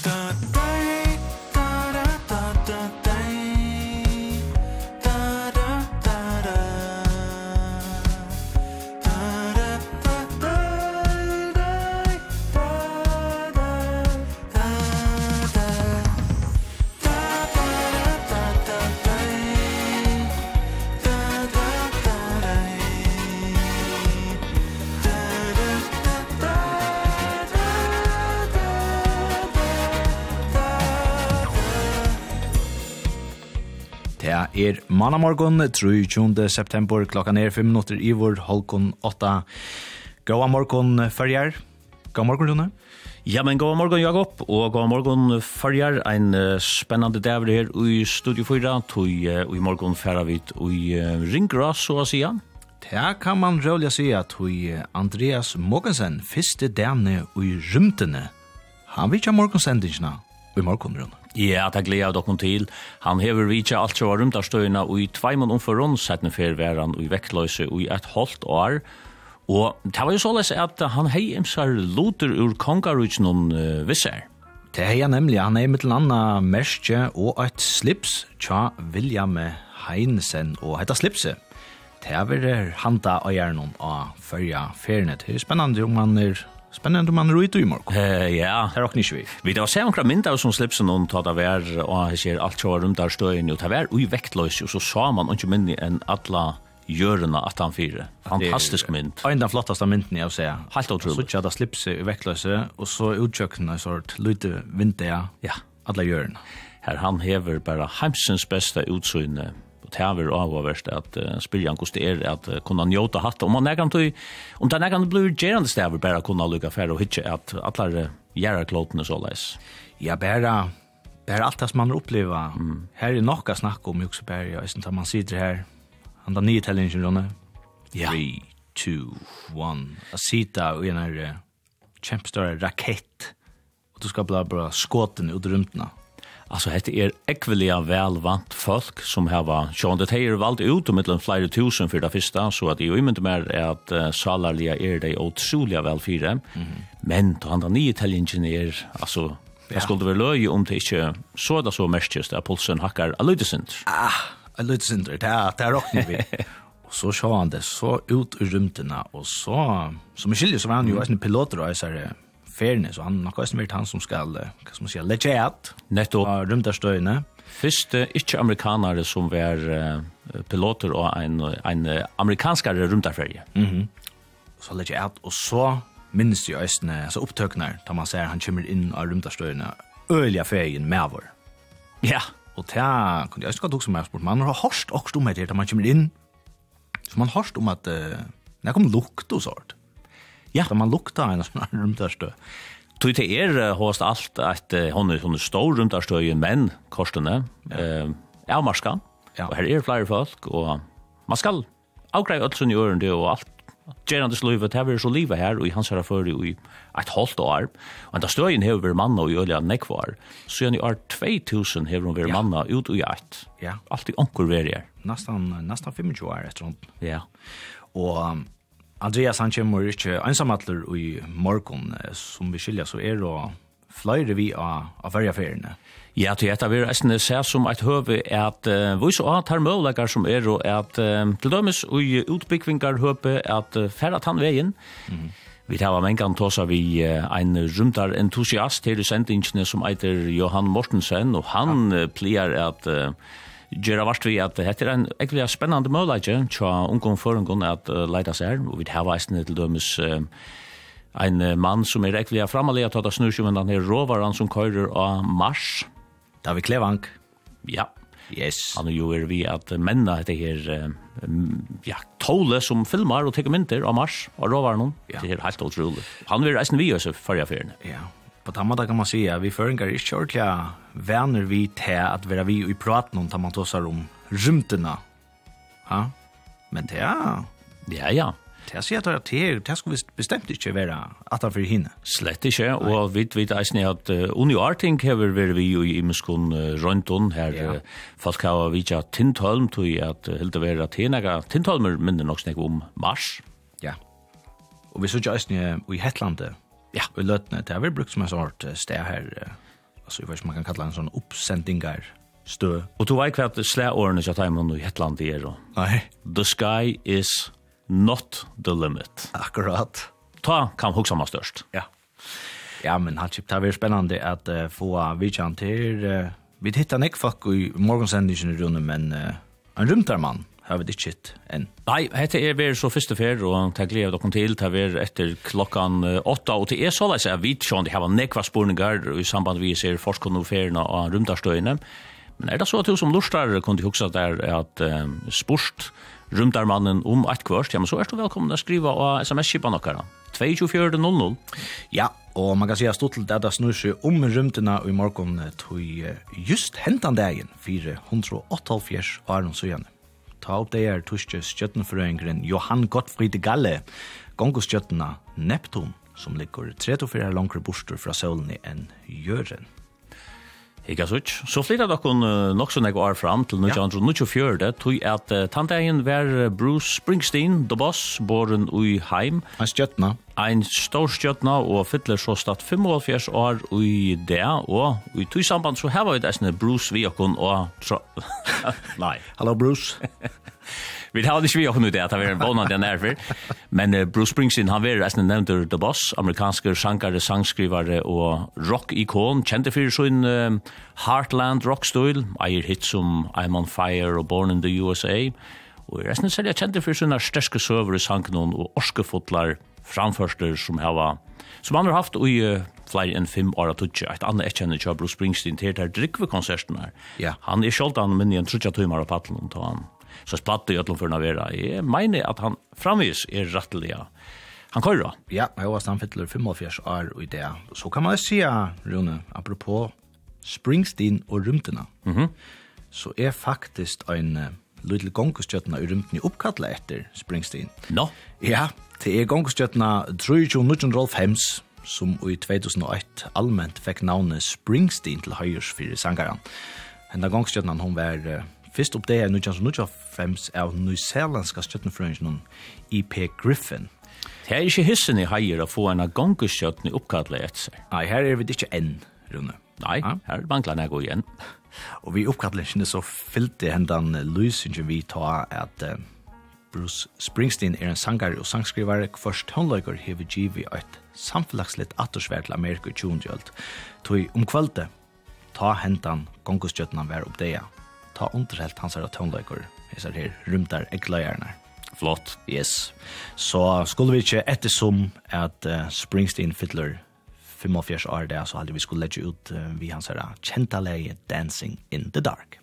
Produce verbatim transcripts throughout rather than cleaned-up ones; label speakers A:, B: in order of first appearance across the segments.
A: Det er mannamorgon, tjuende september, klokkan er fem minutter i vår, halvkon åtta. Gåa morgon, Førjar. Gåa morgon, Rune.
B: Ja, men gåa morgon, Jakob, og gåa morgon, Førjar. En uh, spennende dag her i Studio fyra, tog uh, i morgon færa vi i uh, Ringra, så å si.
A: Det kan man rolig si at uh, Andreas Mogensen, første dame i rymtene, han vil ikke ha morgonsendingene i morgon, Rune.
B: Ja, det gleder jeg dere til. Han hever vidtja alt som var rundt av støyene og i tveimån omforrån settene for væren og i vektløse og i et halvt år. Og det var jo så løs at han hei imsar loter ur kongaruts noen uh, visser.
A: Det hei han nemlig. Han hei med til anna merskje og et slips tja William Heinesen og hetta slipset. Det er handa av hjernen av førja fernet. Det er spennende om han er Spennende om man er ute i morgen.
B: Uh, ja.
A: Det er også ikke vi.
B: Vi da ser omkring mynda som slipsen noen tatt av hver, og jeg ser alt som var rundt der støyen, og det var ui vektløs, og så sa man ikke myndig enn alle gjørende at han fyrer. Fantastisk mynd.
A: Det er en av flotteste mynden jeg vil si.
B: Helt utrolig.
A: Så ikke hadde slipset i vektløse, og så utkjøkken en sort lute vinter,
B: ja.
A: Alle gjørende.
B: Her han hever bare heimsens beste utsynne, det er avhåverst at uh, spyrjan hvordan det er at uh, kunne njóta hatt. Om man er kan tog, om det er kan bli gerande stever bare kunne lukka færre og hitje at alle uh, gjerra klotene så leis.
A: Ja, bare, bare alt det som man oppleva. Mm. Her er nokka snakk om Juxeberg, og jeg man sitter her, han da nye tellingen, Ronne.
B: Ja.
A: Three, two, one. Jeg sitter i en her uh, kjempestørre rakett, og du skal bli bare skåten ut rymtene.
B: Altså, dette er ekvelia velvant folk som har sjån det her valgt ut om mellom flere tusen for det første, så at jeg umynte mer er at uh, salarlige er det utrolig velfire. Mm-hmm. Men da han da nye tellingen er, altså, jeg ja. Skulle være løy om det ikke så det så merkest at pulsen hakker a løydesint.
A: Ah, a løydesint, det er det råkner vi. Og så så han det så ut ur rymtene, og så, som i skilje, så var han jo mm. en piloter og jeg sier ferne, så han har kanskje vært han som skal, hva skal man si, legge et
B: nettopp
A: av rymderstøyene.
B: Første ikke-amerikanere som var uh, piloter og en, en uh, amerikanskere rymderferie.
A: Mm-hmm. Så legge et, og så minnes jeg østene, altså opptøkene, da man ser han kommer inn av rymderstøyene, øyelige ferien med vår.
B: Ja.
A: Og det kunne jeg ønske at også med spurt, man har hørt også om det da man kommer inn, så man har hørt om at uh, det kom lukt og sånt. Ja, da man lukta en sånn rymderstøy.
B: Tog til er uh, hos alt at uh, hun, er, hun er stor rymderstøy, men korsene ja. uh, er avmarska, ja. Og her er flere folk, og man skal avgreie alt som gjør det, og alt gerande sluivet, det er så livet her, og i hans herre før i et halvt år, og da støyen har vært manna og gjørlig nekvar, så i år två tusen har hun vært ja. Manna ut og i et.
A: Ja.
B: Alt i onkur verier.
A: Nesten, nesten tjuefem år etter sånn.
B: Ja.
A: Og um, Andreas han kommer ikke ensamatler i morgon, som vi skiljer, så er det flere vi av, av ferjeferiene.
B: Ja, til etter vi er se som et høve at uh, vi så har møleggere som er og at uh, til dømes og utbyggvingar høve at uh, færre tannveien. Mm-hmm. Vi tar av en gang tåsa vi uh, en rymtar entusiast her i sendingene som heter Johan Mortensen, og han ja. uh, plier at uh, gjøre vart vi at dette er en ekkert spennende møleggere til ungdom forungen at uh, leida seg her, og vi tar av til dømes uh, en uh, mann som er ekkert framalig at ta snurr men han er råvaren som kører av Mars.
A: David Klevang.
B: Ja.
A: Yes.
B: Han er jo er vi at menna dette her um, ja, tåle som filmer og teker mynter av Mars og råvaren. Ja. Det er helt utrolig. Han vil reisen vi også forrige ferien.
A: Ja. På den måten kan man si at vi føringer er ikke ordentlig venner vi til at være vi i praten om da man tåser om rymtene. Ja? Men det er...
B: Ja, ja.
A: Det er sier at det, det skulle bestemt ikke være at han for henne.
B: Slett ikke, og vi vet eisen at uh, Unio Arting hever vært vi i Imeskon uh, Røntun, her ja. uh, folk har vidt at Tintholm tog at uh, helt å være at henne, Tintholmer minner nok snakk om Mars.
A: Ja, og vi så ikke eisen i Hetlandet, ja. Og i Løtene, det har vært brukt som en sort sted her, uh, så jag vet man kan kalla en sån uppsändningar stö.
B: Och du vet vad släårene jag tar med nu i Hetland är då.
A: Nej.
B: The sky is not the limit.
A: Akkurat.
B: Ta kan huxa mig störst.
A: Ja. Ja, men han typ det var spännande att uh, få vidjan till uh, vi hittar nek folk i morgonsändningen i rundan men uh, en rymtarman har vi det shit än.
B: Nej, det är väl så första för och ta glädje kom till ta vi efter klockan åtta och det är så att vi sjön det har nekva spårningar i samband vi ser forskarnoferna och rymdarstöjne. Men är det så att du som lustar kunde huxa där att uh, sport rymdarmannen om ett kvart, ja men så är du välkommen att skriva och sms-skipa nokkara. två fyra noll noll.
A: Ja, og man kan säga stort til det det snur seg om rymtena i morgon tog just hentan dagen fire hundre og åttaoghalvfjerds åren så igjen. Ta opp det er tuske stjøttenforøyngren Johan Gottfried Galle, gongostjøttena Neptun, som ligger trettiofyra langere borster fra solen enn Jøren.
B: Ikke så ikke. Så flyttet dere nok så nek år fram til nitton nittiofyra, tog at uh, tanndagen var Bruce Springsteen, The Boss, boren i heim.
A: En stjøttena.
B: En stor stjøttena, og fyller så stått femoghalvfjerds år i det, og i tog samband så her var vi det Bruce vi og og... Nei.
A: Hallo Bruce.
B: Vi har ikke vi også nu det, at han var vånande nerver. Men uh, Bruce Springsteen, han var resten nevnt The Boss, amerikanske sjankare, sangskrivare og rock-ikon, kjente for sin uh, Heartland rock-stil, eier hits som I'm on Fire og Born in the U S A, og resten selja kjente for sina sterske søver i sangen og orskefotlar framførster som hava, som han har haft i uh, flere enn fem år og tutsi. Et annet ekkjenne til Bruce Springsteen til der drikvekonserten her.
A: Ja.
B: Han er skjoldt han minnig en trutja tøymar av paddelen til han. Så splatte i ötlom för navera. Jag menar att han framvis är rättliga. Han kører.
A: Ja, jeg var han fyller femoghalvfjerds år i det. Så kan man säga, Rune, apropå Springsteen og rymtena,
B: Mhm.
A: så er faktisk en uh, lille gongostjøttena i rymten i oppkattlet etter Springsteen.
B: No.
A: Ja, det er gongostjøttena treogtjúgu nítjanhundraðoghálvfems som i två tusen og ett allmänt fikk navnet Springsteen til høyres for sangaren. Henda gongostjøttena hon var uh, Fyrst opp det er nitjan nittiofem av nyzeelandska stjøttenfrøyngen I P Griffin.
B: Det er ikke hissen i heier å få en gongeskjøtten i oppkallet etter seg.
A: Nei, her er vi ikke enn, Rune.
B: Nei,
A: ja?
B: Her mangler jeg gå igjen.
A: Og vi oppkallelsene så fylte hendan lysingen vi ta at uh, Bruce Springsteen er en sangare og sangskrivare først håndløyker hever givet et samfunnslitt attersvært til Amerika i tjuendjølt. Tog om kvalitet ta hendan gongeskjøttene var opp det ta underhelt hans her tonløyker, hesar her rymtar eggløyerne.
B: Flott.
A: Yes. Så skulle vi ikke ettersom at uh, Springsteen fyller femoghalvfjerds år der, så hadde vi skulle legge ut uh, vi hans her kjenta leie Dancing in the Dark.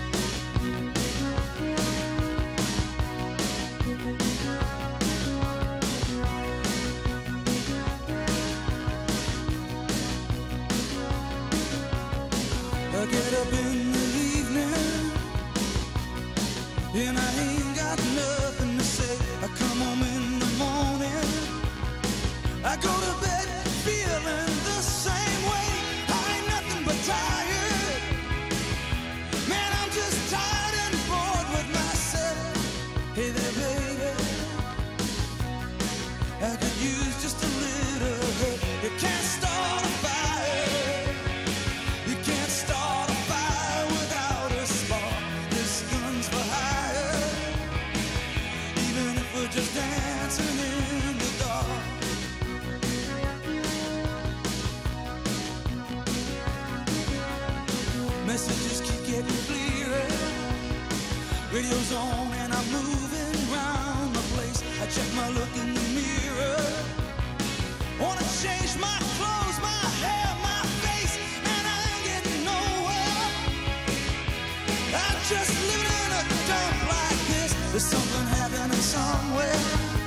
C: And I ain't got nothing to say. I come home in the morning, I go to bed feeling the same way. I ain't nothing but tired. Man, I'm just tired and bored with myself. Hey there, baby, I could use just a little help. You can't start a fire. You can't start a fire without a spark. This gun's for hire. Just dancing in the dark. Messages keep getting clearer. Radio's on and I'm moving round the place. I check my look in the mirror. Wanna change my clothes, my hair, my face, and I ain't getting nowhere. I'm just living in a dump like this. There's something happening somewhere.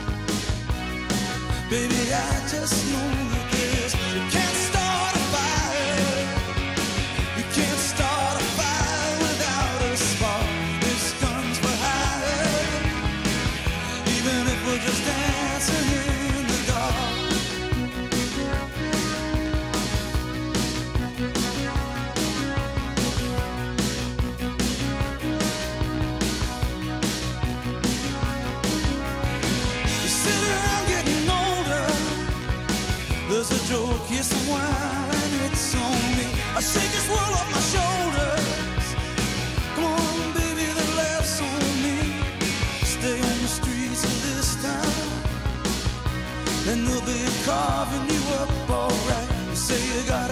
C: Baby, I just know that this. You can't start a fire. You can't start a fire without a spark. This gun's for hire. Even if we're just dancing in the dark. There's a joke, yes, a while, and it's on me. I shake a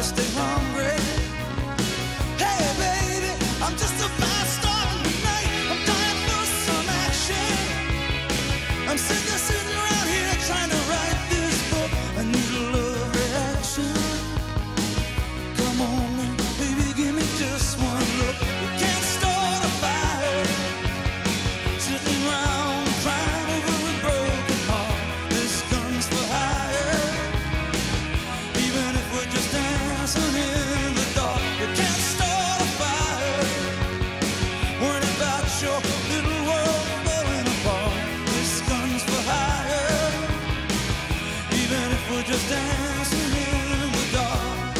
C: to stay hungry. Hey baby, I'm just a fast star in the night. I'm dying for some action. I'm sick of sitting around here trying to write this book. I need a love reaction. Come on now, baby, give me just one look. We can't start a fire sitting around crying over a broken heart. This gun's for hire. Even if we're just dancing in the dark, we can't start a fire worrying about your little world falling apart. This gun's for hire. Even if we're just dancing in the dark,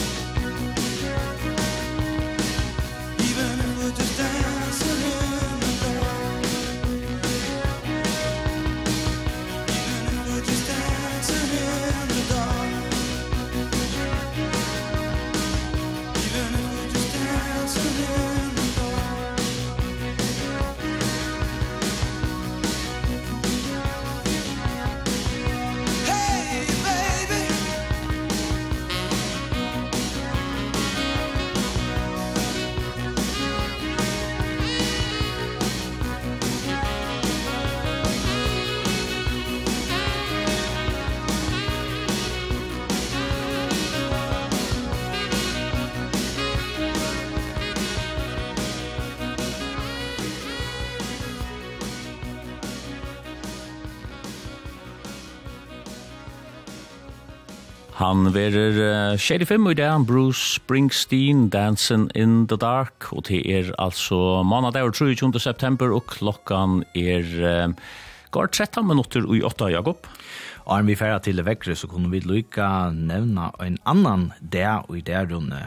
C: even if we're just dancing in the dark, even if we're just dancing in the dark, even if we're just dancing in the dark. Hey baby,
B: Han verer uh, tjugofem i dag, Bruce Springsteen, Dancing in the Dark, og det er altså måndag tjugotre september, og klokkan er uh, går tretton minutter i åtta, Jakob.
A: Og om vi færre til vekkere, så kunne vi lykka nevna en annan dag og i dag runde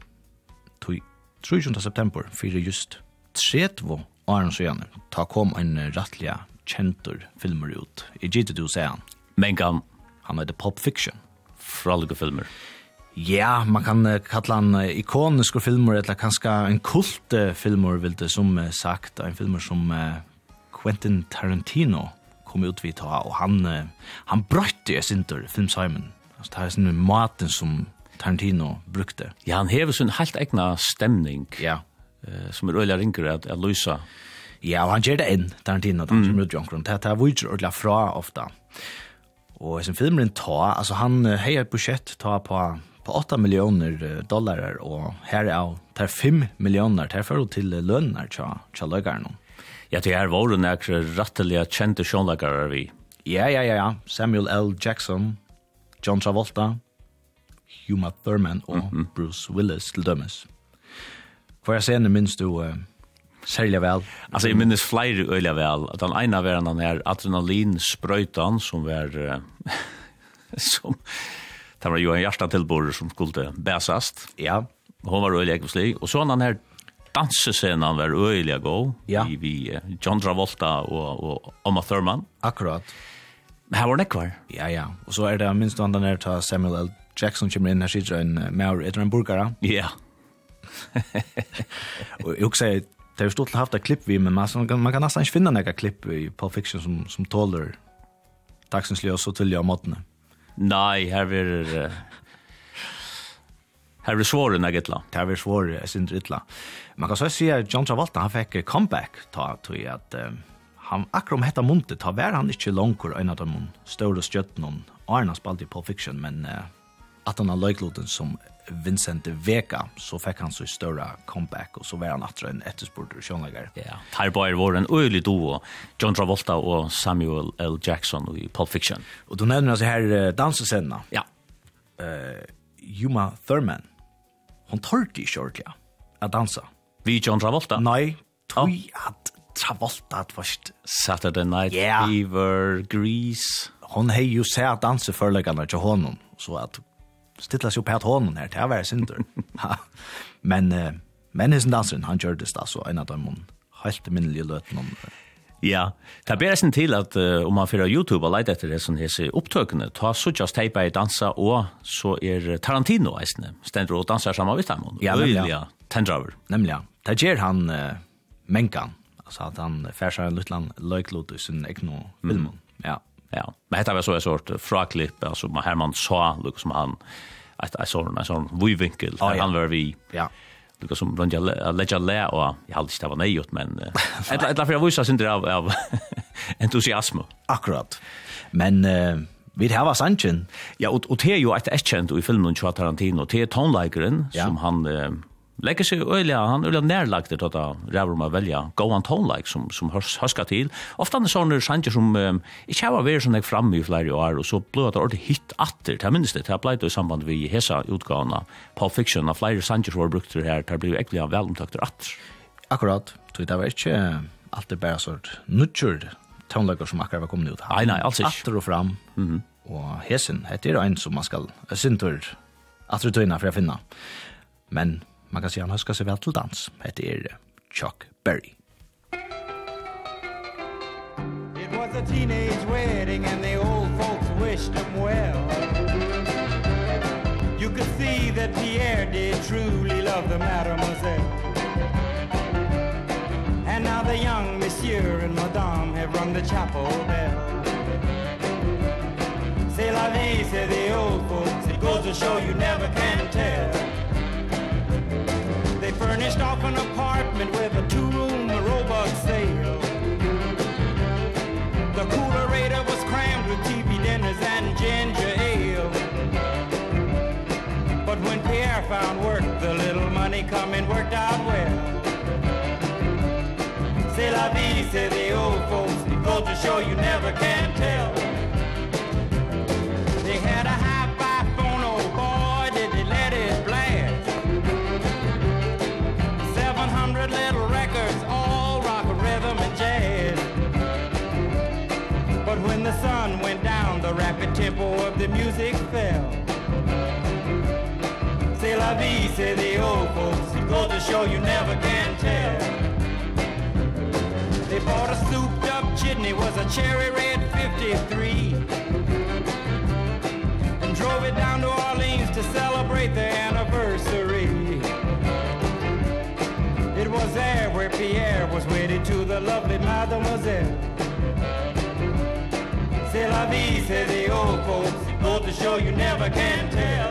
A: tjugotre september, for just tretton åren siden, ta kom en rattliga kjentur filmer ut. I G T du sier han.
B: Mengan
A: Han heter Pulp Fiction.
B: fraliga filmer.
A: Ja, man kan uh, kalla han uh, ikoniska filmer, eller kanskje en kult uh, filmer, vil det som uh, sagt, en filmer som uh, Quentin Tarantino kom ut vid ta, og han, uh, han brøtte i sinter filmsheimen. Altså, det er sånn maten som Tarantino brukte.
B: Ja, han hever sin helt egna stemning,
A: Ja.
B: uh, som er øyla ringer at, at lysa.
A: Ja, og han gjør det inn, Tarantino, han som ut jonkron. Det er vujtjer ordentlig fra ofta. Og som filmen ta, altså han uh, heier et budsjett ta på på åtta miljoner dollar, og her er tar fem miljoner, tar for til lønner tja, tja løgaren.
B: Ja, det er våre nekre rattelige kjente sjånlagare vi.
A: Ja, ja, ja, ja. Samuel L. Jackson, John Travolta, Uma Thurman og mm-hmm. Bruce Willis til dømes. For jeg ser minst du uh, særlig vel.
B: Altså, jeg minnes flere øyla vel, at den ene var den her adrenalinsprøytan som var uh, som det var jo en hjertatilbord som skulle bæsast.
A: Ja.
B: Hon var øyelig ekvislig. Og så den her dansescenen var øyelig god.
A: Ja.
B: Vi, vi John Travolta og, og Uma Thurman.
A: Akkurat.
B: Men her var nekvar.
A: Ja, ja. Og så er det minst han der ta Samuel L. Jackson kommer inn her sitter en uh, mer etter en burgare.
B: Ja.
A: Og jeg også sier, det er jo stort til å ha haft et klipp vi, men man, kan, man kan nesten ikke finne noen klipp i Pulp Fiction som, som tåler dagsens ljøs så til å måtene.
B: Nei, her var uh, her var svåre negitla.
A: Det har vært svåre, jeg synes ikke. Man kan så si at John Travolta, han fikk comeback ta, til at uh, han akkurat om hetta muntet, ta var han ikke langkur en av de store stjøttene, og han spalte i Pulp Fiction, men uh, at han har løykloten som Vincent Vega, så fikk han så større comeback, og så var han atra en etterspurt sjånlegger.
B: Ja, her var var en øyelig duo, John Travolta og Samuel L. Jackson i Pulp Fiction.
A: Og du nevner altså her uh, dansescenene.
B: Ja.
A: Uh, Uma Thurman, hon tørte ikke ordentlig å danse.
B: Vi John Travolta?
A: Nei, tog at Travolta at først.
B: Saturday Night
A: Yeah.
B: Fever, Grease.
A: Hon hei jo sett danse førleggene til honom, så at stilla sig upp här honom här, det var synder. men uh, men hisen dansen, han gjør det da, så en av dem helt minnelige løten om.
B: Ja, det ber sin til at uh, om man fyrer YouTube og leiter etter det som hese opptøkene, ta suttjas teipa i dansa, og så er Tarantino eisne, stender og danser sammen med dem.
A: Ja, nemlig, ja.
B: Øyliga tendraver.
A: Nemlig, ja. Det gjør han uh, menkan, altså at han fær seg en liten løyklot i sin egen film. Ja.
B: Ja, men dette var så en sort fraklipp, altså her man sa, liksom han ett ett sån en sån vinkel
A: Ja, ja.
B: han var vi.
A: Ja.
B: Det som runt jag lägga lä och jag hade inte var nejt men ett ett för jag visste inte av av entusiasm.
A: Akkurat. Men uh, vi har sanchen.
B: Ja, och och det är ju ett erkänt i filmen om Tarantino, det är tonlikeren
A: Ja.
B: som han eh, lägger sig öliga, han är närlagt det att räver man välja go on tonlike som som hörs till. Ofta är såna sanger som eh, inte har varit sån fram i flera år och så blev det ordentligt hit åter. Det minns det, det blev det i samband med hesa utgåvorna Pulp Fiction och flera sanger som var brukt det här, det blev äckliga välomtakter åter.
A: Akkurat. Så det var inte allt det bara sort nutchurd tonlager som akkurat var kommit ut.
B: Nej, nej, alls inte.
A: Åter och fram.
B: Mhm.
A: Och hesen, det är en som man ska syntur att rutina för att finna. Men man kan säga han höska sig väl till dans. Det är Chuck Berry.
D: It was a teenage wedding and the old folks wished them well. You could see that Pierre did truly love the mademoiselle. And now the young monsieur and madame have rung the chapel bell. C'est la vie, say the old folks. It goes to show you never can tell. They furnished off an apartment with a two-room robot sale. The coolerator was crammed with T V dinners and ginger ale. But when Pierre found work, the little money coming worked out well. C'est la vie, say the old folks. It goes to show you never can tell. They had a hi-fi phone, oh boy, did they let it blast. Seven hundred little records, all rock, rhythm, and jazz. But when the sun went down, the rapid tempo of the music fell. C'est la vie, say the old folks. It goes to show you never can tell. They bought a souped-up chitney, was a cherry red fifty-three. Drove it down to Orleans to celebrate their anniversary. It was there where Pierre was wedded to the lovely mademoiselle. C'est la vie, say the old folks. It goes to show you never can tell.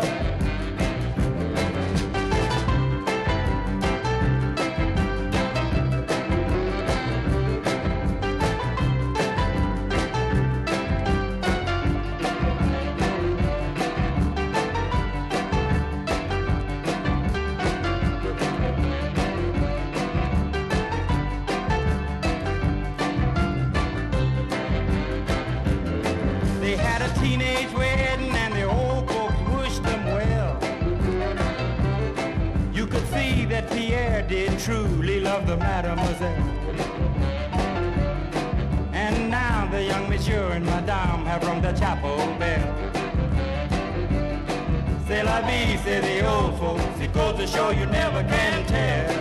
D: Did truly love the mademoiselle. And now the young monsieur and madame have rung the chapel bell. C'est la vie, say the old folks. It goes to show you never can tell.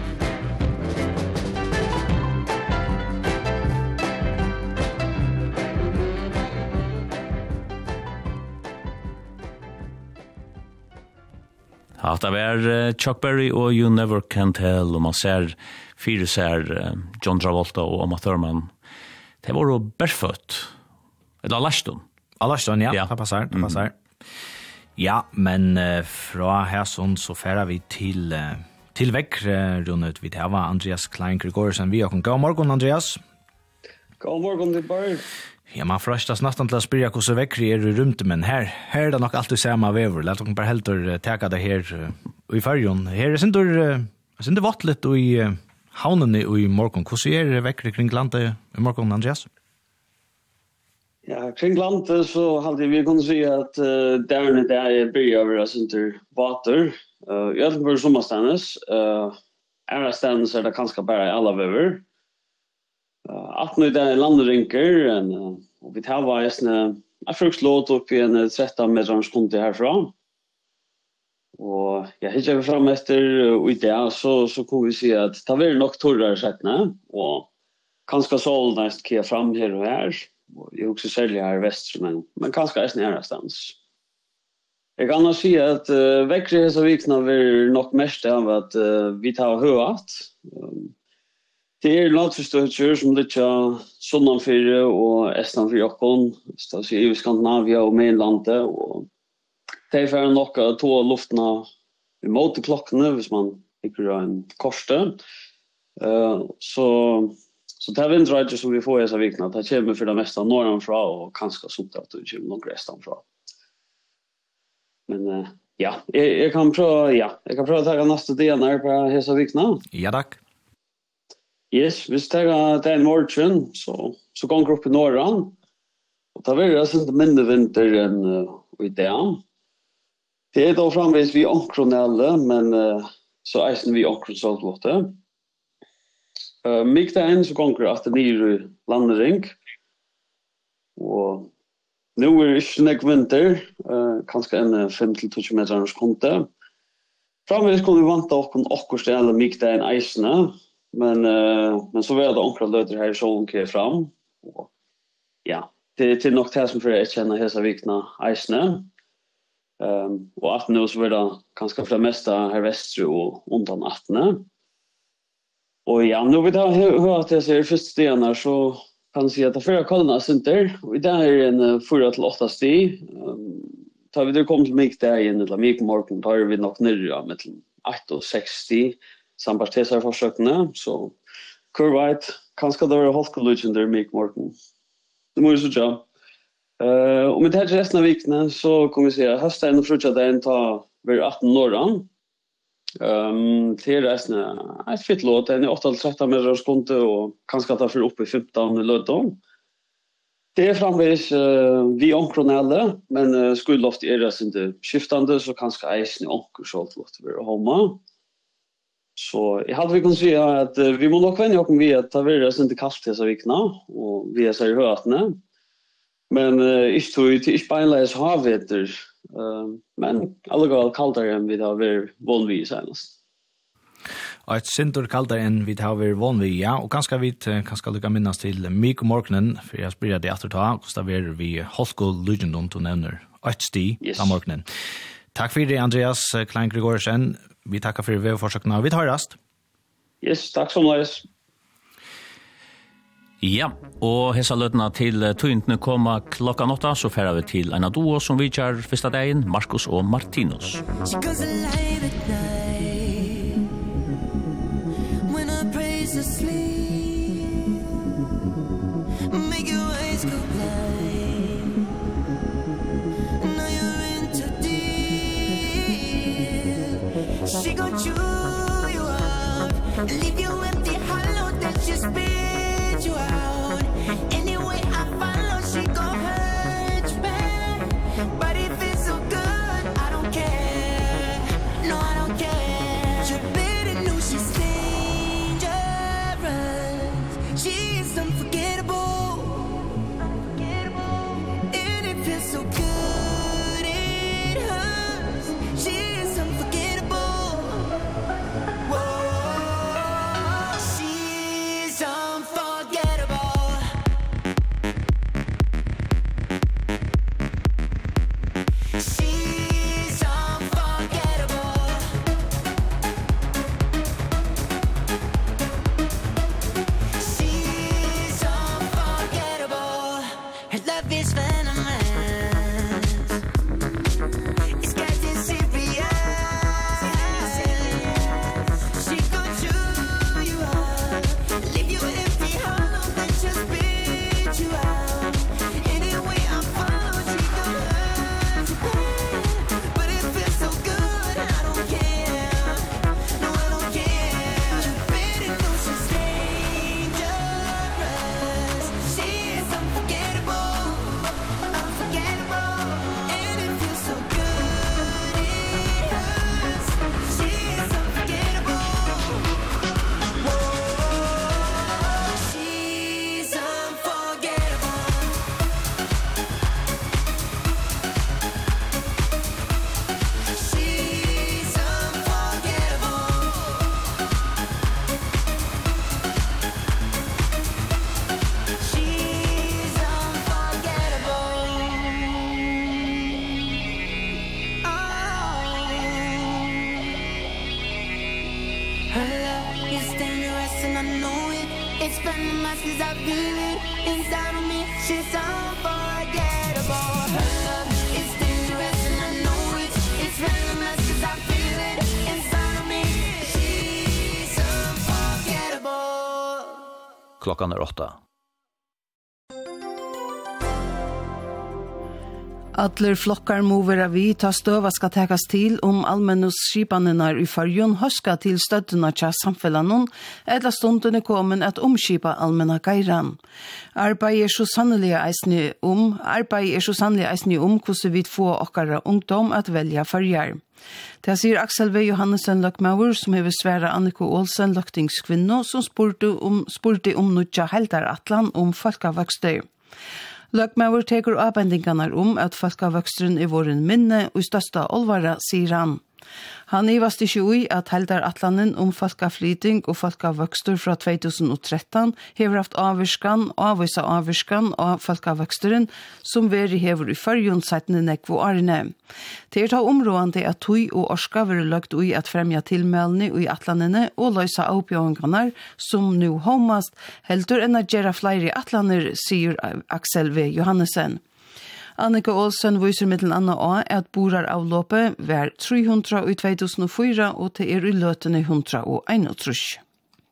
B: Ja, det var Chuck Berry og You Never Can Tell, og man ser fire ser John Travolta og Uma Thurman. Det var jo berfødt. Eller Alaston.
A: Alaston, ja,
B: Ja.
A: det passar, det passar. Ja, men uh, fra Hæson så færer vi til, uh, til vekk uh, rundt vi til Andreas Klein Gregorsen. Vi har kommet. God morgen, Andreas.
E: God morgen til bare.
A: Ja, man frøstas nesten til å spyrja hvordan vekkri er i rundt, men her, her er det nok alltid samme vever. Lät dere bare helt å teka det her uh, i fargen. Her er sindur, uh, sindur vattlet og i uh, havnen i morgen. Hvordan er vekkri kring landet i morgen, Andreas?
E: Ja, kring landet så hadde vi kunnet si at uh, der det er bygget over sindur vater. Uh, I alle fall sommerstendes. Uh, Æra stendes er det kanskje bare alle vever. Uh, at nu det er landrinker, en, uh, og vi tar var en, en fruktlåt opp i en tretton meter skunde herfra. Og jeg hittar vi fram etter, og i det så, så kunne vi si at det var nok torrere settene, og kanskje solen er kjær fram her og her, og jeg også særlig her i vest, men, men kanskje er snære stans. Jeg kan også si at uh, vekkere hese vikene var nok mest av at uh, vi tar høyat. Um, Det er landforstøtjer som lytter Sunnanfyrre og Estanfyrre Jokkon, i Skandinavia og Mainlandet, og det är för nog att ta luften emot klockan hvis man tycker en korste. Eh så så det är vindröjder som vi får i dessa vikna. Det kommer för det mesta norran fra och kanske sånt att det kommer någon restan fra. Men uh, ja, jag, jag kan pröva ja, jag kan pröva ta nästa del när på dessa vikna.
A: Ja, tack.
E: Yes, hvis det er en morgen, så, så går jeg opp i norran. Og det er altså ikke mindre vinter enn uh, i det. Det er da framvis vi ankronelle, men uh, så eisen vi ankronsaltlåte. Uh, Mik det en så går jeg at det nye landering. Og nå er det ikke nek vinter, uh, kanskje en fem til tjue meter skunde. Framvis kunne vi vante opp på akkurat eller mik det en eisene. Men uh, men så var det onkra löter här så kom fram. Och ja, det det är nog det som för jag känner hela vikna isne. Ehm um, och att nu så var det ganska för det mesta här väster och undan attne. Och ja, nu vet jag hur att det ser först stenar så kan jag se att det förra kollarna center och det är en fyra till åtta sti. Um, tar vi det kommer till mig där in eller mig morgon tar vi nog ner med åtta och sextio. Sambart till sig försökna så kurvait kanske det var halkolution där mig morgon. Det måste ju så. Eh och med det här resten av veckan så kommer vi se hösten och frutja den ta ver arton norran. Ehm till resten är ett fint låt den är åtta till tretton meter skunde och kanske ta för upp i femton lödom. Det är framvis uh, vi onkronelle men uh, skulle ofta är det inte skiftande så kanske isen i onkel så låt vi hemma. Så jag hade vi kunnat säga att uh, vi måste nog vänja oss vid att ta vidare inte kallt dessa vikna och vi är så i hötne. Men uh, inte tror jag inte beinleis havvetter. Uh, men alla går kallare än vi har varit vanlig senast.
A: Og et sindur kaldare enn vi har vært vanlig, ja, og kanskje vi kanskje lukka minnes til Mik morgenen, for jeg spyrir det etter ta, hvordan vi er vi Holsko Lugendom til nevner et sti
E: Yes.
A: av morgenen. Takk for det, Andreas Klein Gregorsen. Vi takkar for vevforsøkene, og vi tar rast.
E: Yes, tack så mycket.
B: Ja, og hesa løtna til tøyntene koma klokka åtta, så færer vi til en av duo som vi kjær første dagen, Marcus og Martinus.
C: She goes alive at night when her praise asleep. Make your eyes go blind. Now you're in too deep. She gon' chew you up, leave you empty, hollow, then she spit you out. Anyway I follow, she gon' hurt you bad. But if it's so good, I don't care. No, I don't care. You better know she's dangerous. She is unforgettable. And it feels so good, it hurts. She is unforgettable. Whoa, she's unforgettable. She's unforgettable. She's unforgettable. Her love is venomous. It's getting serious. She gon' chew you up, leave you empty, hollow, then she'll spit you out. Anyway I follow, she gon' hurt you bad. But it feels so good, I don't care. No, I don't care. You better know she's dangerous. She is unforgettable, unforgettable. And it feels so good, it hurts. She is unforgettable. Whoa, she's unforgettable. She's unforgettable. She's unforgettable. Oh. Her love is dangerous and I know it. It's venomous 'cause I feel it inside of me. She's unforgettable. Her love is dangerous and I know it.
B: klockan är åtta.
F: Atler flokkar må vera vi ta støva skal tekas til om allmennus skipanenar i farjon høska til støttena tja samfellanon, etla stundene komen at omskipa allmenna geiran. Arbeid er så sannelig eisni om, arbeid er så sannelig eisni om hvordan vi få okkara ungdom at velja farjar. Det sier Aksel V. Johannesen Løkmaur, som hever svære Anniko Olsen Løktingskvinno, som spurte om, spurte om nutja heldaratlan om folkavøkstøy. Løkmaur teker avbendingarna om at folkavøkstren er våren minne og i største olvara, sier han. Han ivast ikke ui at heldaratlanen om folkaflyting og folkavøkstur fra två tusen og tretton hever haft avvirskan, avvisa avvirskan av folkavøksteren som veri hever i fyrjon seitne nekvo arne. Det er ta områdende at tui og orska veri løgt ui at fremja tilmeldene ui atlanene og løysa oppgjøringarna som nu homast heldur enn at gjera flere atlaner, sier Aksel V. Johannesen. Annika Olsen viser mittelen anna A at borar avlåpet var tre hundre i två tusen og fyra og til er i løtene hundre og einogtrus.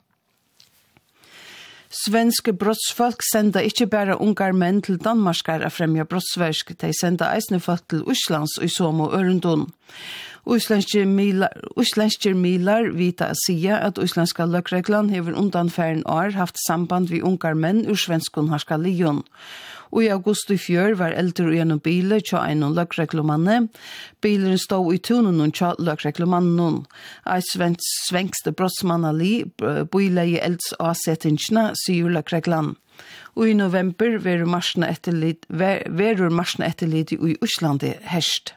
F: Svenske brottsfolk senda ikke bare ungar menn til Danmarskar a fremja brottsversk, de senda eisne folk til Oslands og i Somo Ørendon. Uslenske milar vita a sia at uslenska løkreglan hever undanfæren år haft samband vi ungar menn ur svenskun harska lijon. Og i august i fjør var eldre gjennom biler tja einon løkreglomanne. Bileren stod i tunen tja løkreglomannen. Ei svengste brottsmannali boileie elds avsettingsna, sier løkreglan. Og i november verur marsna etterlit, verur marsna etterlit i Uslandi herst.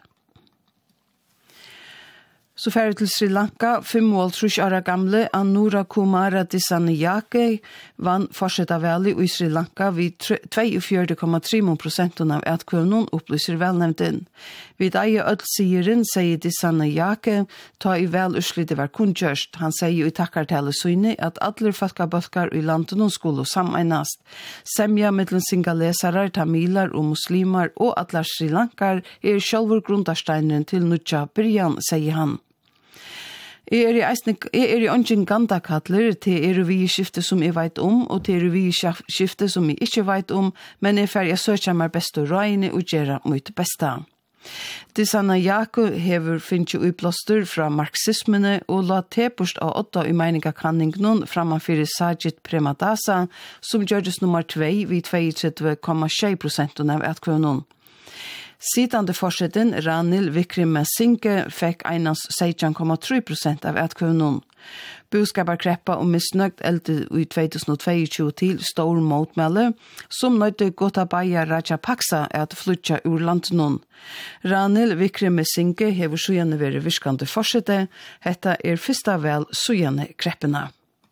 F: Så færre til Sri Lanka, fem og trus åra gamle Anura Kumara Dissanayake vann fortsetta veli i Sri Lanka vid tjuefjøra komma tre prosent av etkvøvnen opplyser velnevnden. Vid eie ødsieren sier Dissanayake ta i vel uslite var kunnkjørst. Han sier i takkartale syne at alle folkabolkar i landet skulle sameinast. Semja mittlen singalesarar, tamilar og muslimar og atlar Sri Lankar er sjølver grundarsteinen til nutja byrjan, sier han. Jeg er i, eisne, jeg er i ønsken gandakattler til er vi i skifte som jeg vet om, og til er vi i skifte som jeg ikke vet om, men jeg fer jeg søker meg best å røyne og gjøre mitt beste. Dissanna Jaku hever finnet jo utblåster fra marxismene og la tepust av åtta i meninga kanningen framfor Sajid Premadasa, som gjørdes nummer två vid tjuetre komma sju prosent av etkvøvnen. Sittande forsetten Ranil Wickremesinghe fikk einans sexton komma tre prosent av etkvøvnen. Boskaparkreppa og misnøgt eldre i två tusen og tjueto til stor motmelde, som nøyde Gotabaya Rajapaksa at flytja ur landnån. Ranil Wickremesinghe hever sujane veri virkande forsette, hetta er fyrsta vel sujane kreppena.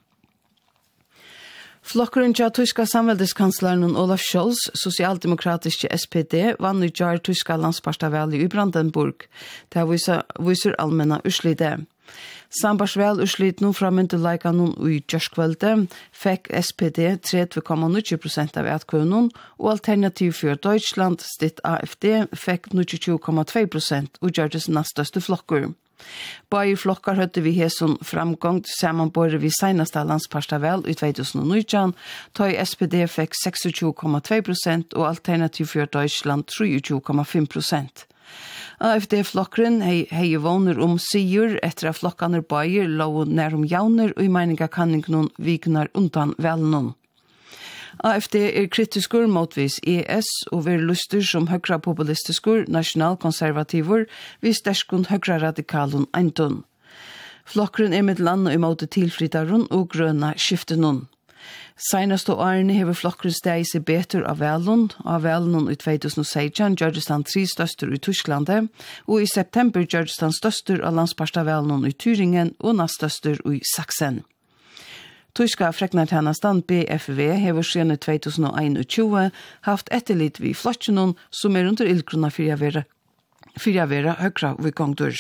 F: Flokkeren tja tyska samveldeskansleren Olaf Scholz, sosialdemokratiske S P D, vann i jar tyska landsparstavel i Brandenburg. Det viser, viser allmenna uslide. Sambarsvel uslid nå fra myndelaikanen i Gjørskvelde fikk S P D tre komma nio prosent av etkvøvnen, og Alternativ for Deutschland, stitt A F D, fikk nittiosju komma två prosent og gjørdes nastøste flokker. Bare flokkar høtte vi heson framgångt samanbore vi senaste landsparstavel i två tusen og nitton, ta i S P D fikk tjueseks komma två prosent og Alternativ for Deutschland tjuetre komma fem prosent. A F D-flokkeren hei, hei våner om sigur etter at flokkaner bayer lov nær om jauner og i meninga kanningen viknar undan velnån. A F D er kritiskur motvis E S og ver luster som høgra populistiskur nationalkonservativer vi sterskun høgra radikalun eintun. Flokkeren er med land og imot tilflytarun og grøna skiftenun. Senast og årene hever flokkeren steg seg betur av velun. Av velun i två tusen og sexton gjørdes han tre størster i Tysklandet, og i september gjørdes han størster av landsparsta velun i Thüringen og nast størster i Sachsen. Tyska freknartjennestan B F V hever siden i två tusen og tjueén haft etterlit vi flokkenen som er under ildgrunna for å være, for å være høyra ved gongdur.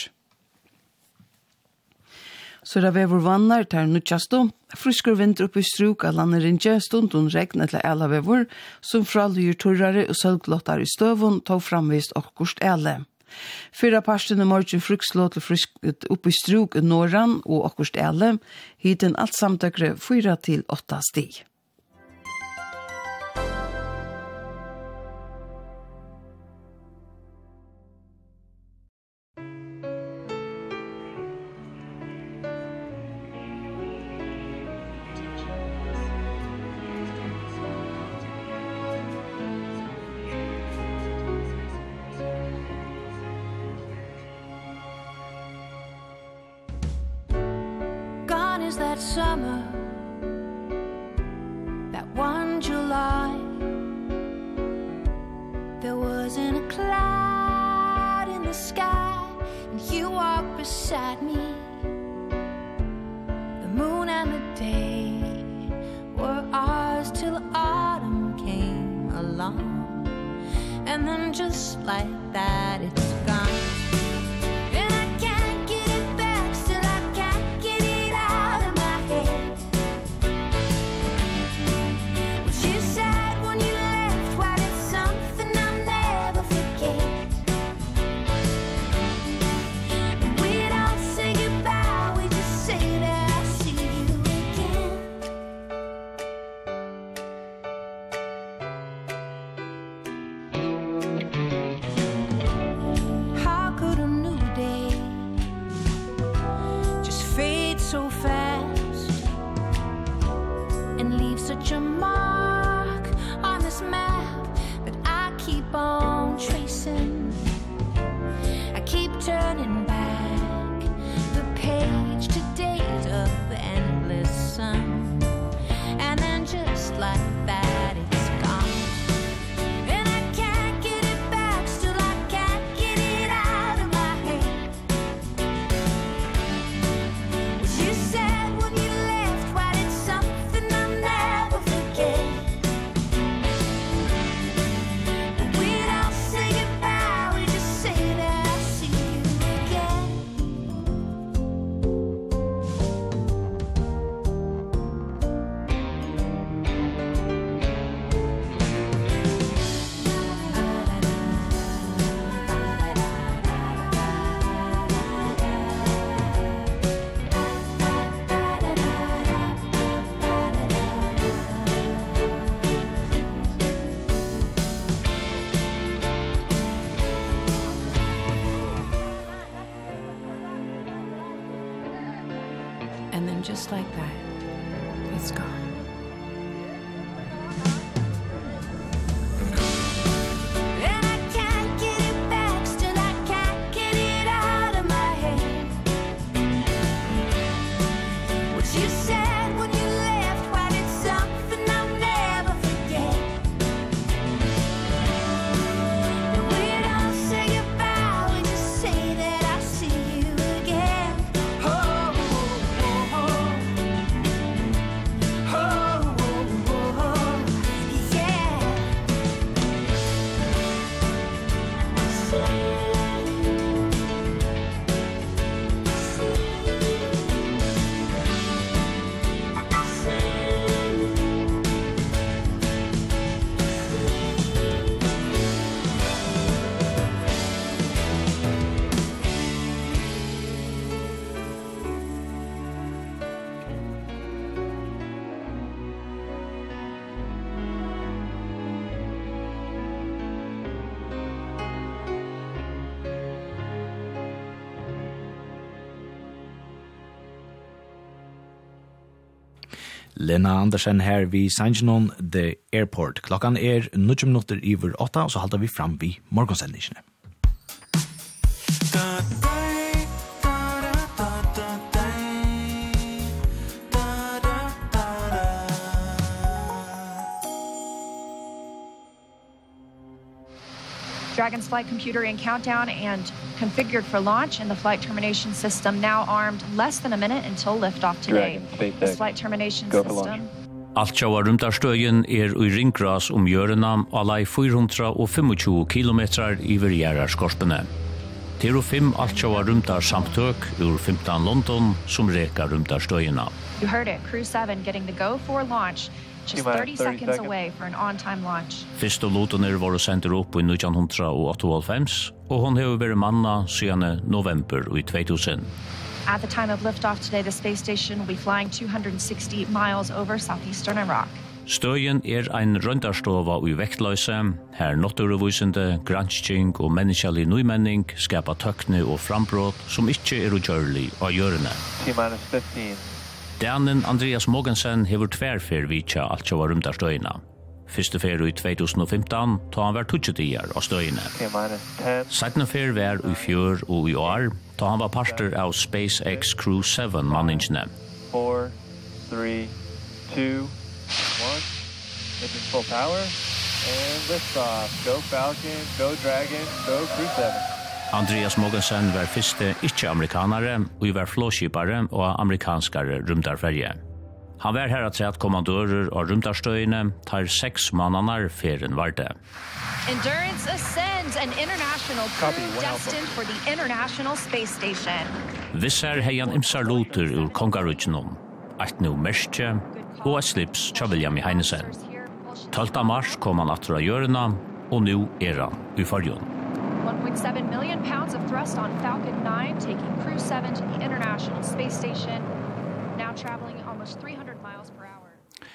F: Så det vever vannar tar nutjasto, frisker vinter opp i struk av landerinje, stundun regn eller æla vever, som fralyr turrare og sølglottar i støvun, tog framvist okkurst æle. Fyra parsten i morgen frukslå til frisk opp i struk i norran og okkurst æle, hiten alt samtøkre fyra til åtta stig.
G: is that summer, that one July. There wasn't a cloud in the sky, and you walked beside me. The moon and the day were ours till autumn came along. And then just like that it's gone. And I can't get it back, still I can't get it out of my head. What you said when you left, why did something I'll never forget. And we don't say goodbye, we just say that I'll see you again. How could a new day just fade so fast and leave such a mark on this map that I keep on tracing? I keep turning back the page to days of endless sun, and then just like that it's gone. And I can't get it back, still I can't get it out of my head. What you said when you left, why did something I'll never forget. And we don't say goodbye, we just say that I'll see you again. And then just like that, it's gone. And I can't get it back, still I can't get it out of my head. What you said when you left, why did something I'll never forget. And we don't say goodbye, we just say that I'll see you again. Oh, oh, oh, oh, oh, oh, yeah.
A: Lena Andersen her vi Sanjinon The Airport. Klokkan er nitton minutter iver åtta, og så halter vi fram vi morgonsendingene.
H: Dragon's flight computer in countdown and configured for launch, and the flight termination system now armed less than a minute until liftoff today. This flight termination system.
B: Alt sjáa rymdarstøyen er i ringgras om hjørna alai fire hundre og tjuefem kilometer iver gjerrarskorpene. Det er fem alt sjáa rymdar samtøk ur femton London som rekar rymdarstøyena.
H: You heard it, Crew seven getting the go for launch. Just thirty seconds away for an on-time launch.
B: Fyrst og lotener var sender opp i nitton åttaoghalvfems, og hon har vært manna siden november i two thousand.
H: At the time of liftoff today, the space station will be flying two hundred sixty miles over southeastern Iraq.
B: Støyen er ein røndarstova i vektløse, her naturvisende, gransking og menneskelig nøymenning skapa tøkne og frambrot som ikke er ugjørlig av gjørende.
D: T-minus fifteen.
B: Danen Andreas Mogensen hever tverfer vitja alt sjåa rymdarstøyina. Fyrste fer i two thousand fifteen, ta han var tutsi-dier av støyene.
D: T-minus ten.
B: Seitne fer var i fjør og i år, ta han var parter av SpaceX Crew seven manningene.
I: four, three, two, one. Engine full power. And lift off. Go Falcon, go Dragon, go Crew seven.
B: Andreas Mogensen var første ikke-amerikanere, og vi var flåskipare og amerikanskere rymdarferje. Han var her til at kommandører og rymdarstøyene tar seks måneder ferien varde.
H: Endurance ascends, an international crew destined for the International Space Station.
B: Visser heian imsar loter ur kongarutjennom, eit nu merskje og et slips tja William i Heinesen. tolvte mars kom han atra hjørna, og nu er han i fargen.
H: one point seven million pounds of thrust on Falcon nine, taking Crew seven to the International Space Station, now traveling almost three hundred miles per hour.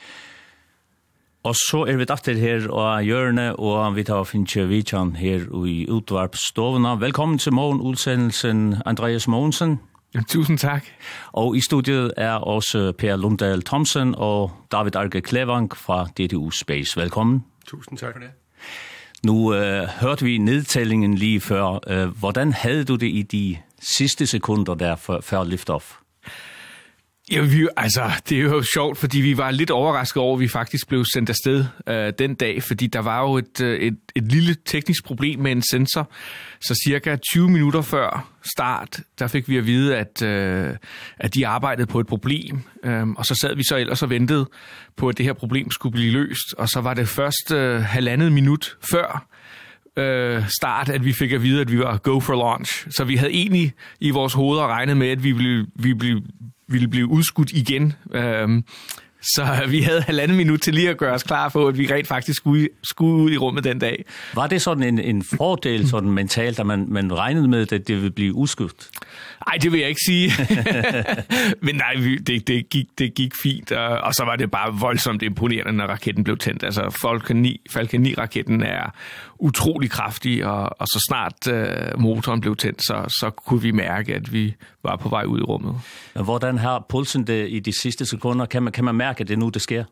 B: Og så er vi datter her og hjørne, og vi tar finnkje Vichan her i utvarpstovene. Velkommen til Mogen Olsensen, Andreas Mogensen.
J: Tusind tak.
B: Og i studiet er også Per Lundahl Thomsen og David Arge Klevang fra D T U Space. Velkommen.
J: Tusind tak for det.
B: Nu øh, hørte vi nedtællingen lige før. Øh, hvordan havde du det i de sidste sekunder der før, før lift-off?
J: Ja, vi, altså, det er jo sjovt, fordi vi var lidt overrasket over, at vi faktisk blev sendt afsted øh, den dag, fordi der var jo et, et, et lille teknisk problem med en sensor. Så cirka tyve minutter før start, der fik vi at vide, at, øh, at de arbejdede på et problem. Øh, og så sad vi så ellers og ventede på, at det her problem skulle blive løst. Og så var det først øh, halvandet minut før øh, start, at vi fik at vide, at vi var go for launch. Så vi havde egentlig i vores hoveder regnet med, at vi ville, vi ville ville blive udskudt igen. Øhm, så vi havde halvandet minut til lige at gøre os klar på, at vi rent faktisk skulle, skulle ud i rummet den dag.
B: Var det sådan en, en fordel sådan mentalt, at man, man regnede med, at det ville blive udskudt?
J: Nej, det vil jeg ikke sige. Men nej, det, det, gik, det gik fint, og, og så var det bare voldsomt imponerende, når raketten blev tændt. Altså Falcon ni-raketten er utrolig kraftig, og, og så snart uh, motoren blev tændt, så, så kunne vi mærke, at vi var på vej ud i rummet.
B: Hvordan har pulsen det i de sidste sekunder? Kan man, kan man mærke, at det nu, det sker?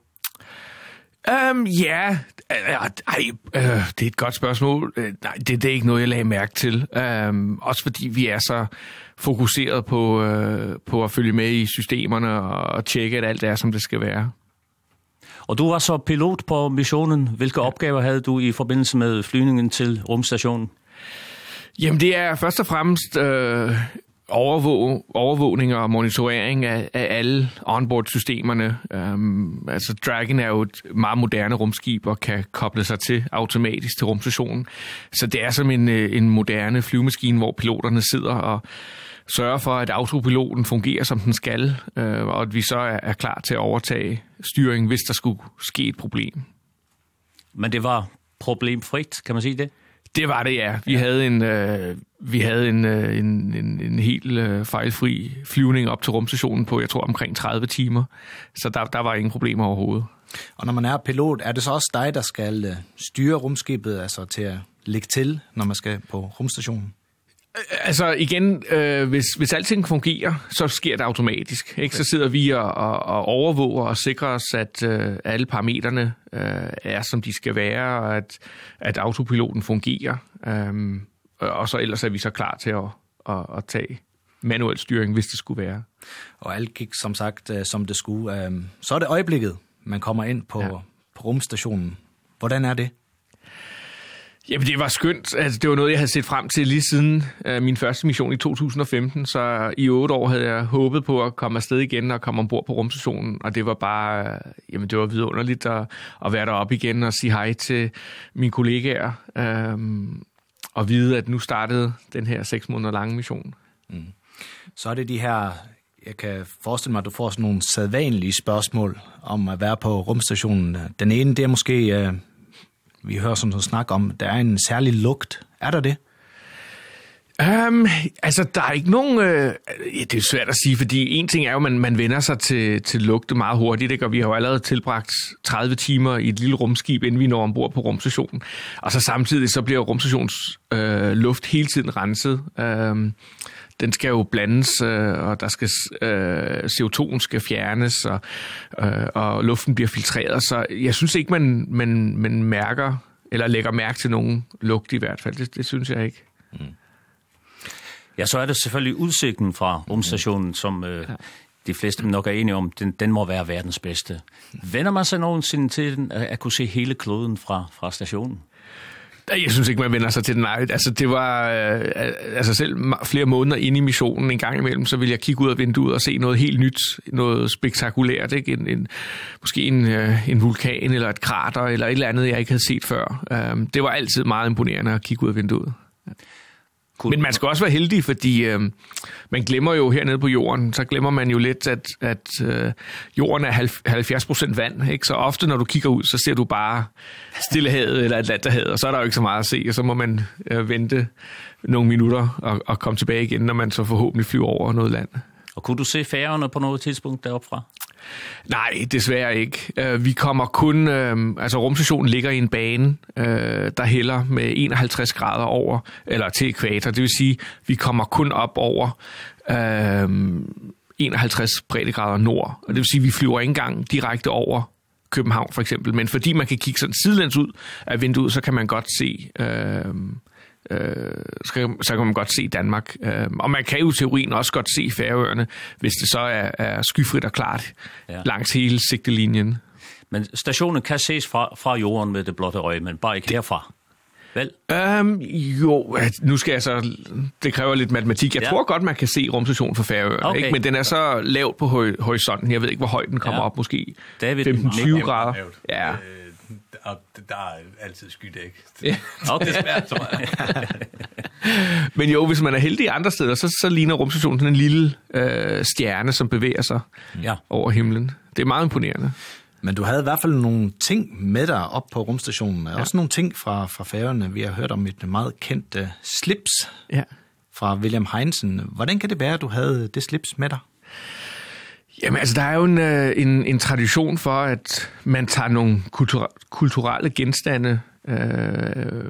J: Um, ja, ej, øh, det er et godt spørgsmål. Uh, nej, det, det er ikke noget, jeg lagde mærke til. Um, også fordi vi er så fokuseret på, uh, på at følge med i systemerne og tjekke, at alt er, som det skal være.
B: Og du var så pilot på missionen. Hvilke ja. opgaver havde du i forbindelse med flyvningen til rumstationen?
J: Jamen, det er først og fremmest øh, overvåg, overvågning og monitorering af, af alle onboard-systemerne. Um, altså, Dragon er jo et meget moderne rumskib og kan koble sig til automatisk til rumstationen. Så det er som en, en moderne flyvemaskine, hvor piloterne sidder og sørger for, at autopiloten fungerer, som den skal, øh, og at vi så er, er klar til at overtage styringen, hvis der skulle ske et problem.
B: Men det var problemfrit, kan man sige det?
J: Det var det, ja. Vi ja. havde en øh, vi havde en øh, en en, en helt øh, fejlfri flyvning op til rumstationen på, jeg tror, omkring tredive timer. Så der der var ingen problemer overhovedet.
A: Og når man er pilot, er det så også dig, der skal øh, styre rumskibet, altså til at lægge til, når man skal på rumstationen?
J: Altså igen, øh, hvis, hvis alting fungerer, så sker det automatisk. Ikke? Så sidder vi og, og, og overvåger og sikrer os, at øh, alle parametrene øh, er, som de skal være, og at, at autopiloten fungerer. Øh, og så ellers er vi så klar til at, at, at tage manuel styring, hvis det skulle være.
A: Og alt gik som sagt, øh, som det skulle. Øh, så er det øjeblikket, man kommer ind på, ja. på rumstationen. Hvordan er det?
J: Jamen, det var skønt. Altså, det var noget, jeg havde set frem til lige siden uh, min første mission i to tusind og femten. Så i otte år havde jeg håbet på at komme afsted igen og komme ombord på rumstationen. Og det var bare, uh, jamen, det var vidunderligt at, at være deroppe igen og sige hej til mine kollegaer. Um, og vide, at nu startede den her seks måneder lange mission.
A: Mm. Så er det de her, jeg kan forestille mig, at du får sådan nogle sædvanlige spørgsmål om at være på rumstationen. Den ene, det er måske... Uh Vi hører sådan noget snak om, der er en særlig lugt. Er der det?
J: Um, altså, der er ikke nogen... Øh, det er svært at sige, fordi en ting er jo, at man, man vender sig til, til lugte meget hurtigt, ikke? Og vi har jo allerede tilbragt tredive timer i et lille rumskib, inden vi når ombord på rumstationen. Og så samtidig så bliver rumstations øh, luft hele tiden renset. Um, den skal jo blandes, øh, og der skal øh, C O to skal fjernes, og, øh, og luften bliver filtreret. Så jeg synes ikke, man, man, man mærker, eller lægger mærke til nogen lugt i hvert fald. Det, det synes jeg ikke. Mm.
B: Ja, så er det selvfølgelig udsigten fra rumstationen, som øh, de fleste nok er enige om, den, den må være verdens bedste. Vender man sig nogensinde til den, at, at kunne se hele kloden fra, fra stationen?
J: Jeg synes ikke, man vender sig til den. Nej, altså det var øh, altså selv flere måneder inde i missionen en gang imellem, så ville jeg kigge ud af vinduet og se noget helt nyt, noget spektakulært, ikke? En, en, måske en, øh, en vulkan eller et krater eller et eller andet, jeg ikke havde set før. Øh, det var altid meget imponerende at kigge ud af vinduet. Men man skal også være heldig, fordi øh, man glemmer jo hernede på jorden, så glemmer man jo lidt, at, at øh, jorden er halvfjerds procent vand. Ikke? Så ofte, når du kigger ud, så ser du bare Stillehavet eller Atlanterhavet, og så er der jo ikke så meget at se, og så må man øh, vente nogle minutter og, og komme tilbage igen, når man så forhåbentlig flyver over noget land.
B: Og kunne du se Færøerne på noget tidspunkt deroppe fra?
J: Nej, desværre ikke. Vi kommer kun, altså rumstationen ligger i en bane, der hælder med enoghalvtreds grader over, eller til ekvator. Det vil sige, vi kommer kun op over enoghalvtreds breddegrader nord. Og det vil sige, vi flyver ikke engang direkte over København for eksempel. Men fordi man kan kigge sådan sidelæns ud af vinduet, så kan man godt se... Øh, Øh, så, kan, så kan man godt se Danmark. Øh, og man kan jo i teorien også godt se Færøerne, hvis det så er, er skyfrit og klart ja. langs hele sigtelinjen.
B: Men stationen kan ses fra, fra jorden med det blotte øje, men bare ikke herfra. Vel?
J: Um, jo, nu skal jeg så... Det kræver lidt matematik. Jeg ja. tror godt, man kan se rumstationen fra Færøerne, okay. ikke? Men den er så lavt på horisonten. Jeg ved ikke, hvor højt den kommer ja. op. Måske femten til tyve grader. Ja.
K: Og der er altid skydæk.
J: Ja.
B: Okay.
K: Det er svært, tror jeg.
J: Men jo, hvis man er heldig andre steder, så, så ligner rumstationen sådan en lille øh, stjerne, som bevæger sig
B: ja.
J: over himlen. Det er meget imponerende.
A: Men du havde i hvert fald nogle ting med dig op på rumstationen. Ja. Også nogle ting fra, fra Færøerne. Vi har hørt om et meget kendt uh, slips
J: ja.
A: fra William Heinzen. Hvordan kan det være, at du havde det slips med dig?
J: Jamen altså, der er jo en, en, en tradition for, at man tager nogle kultur- kulturelle genstande øh,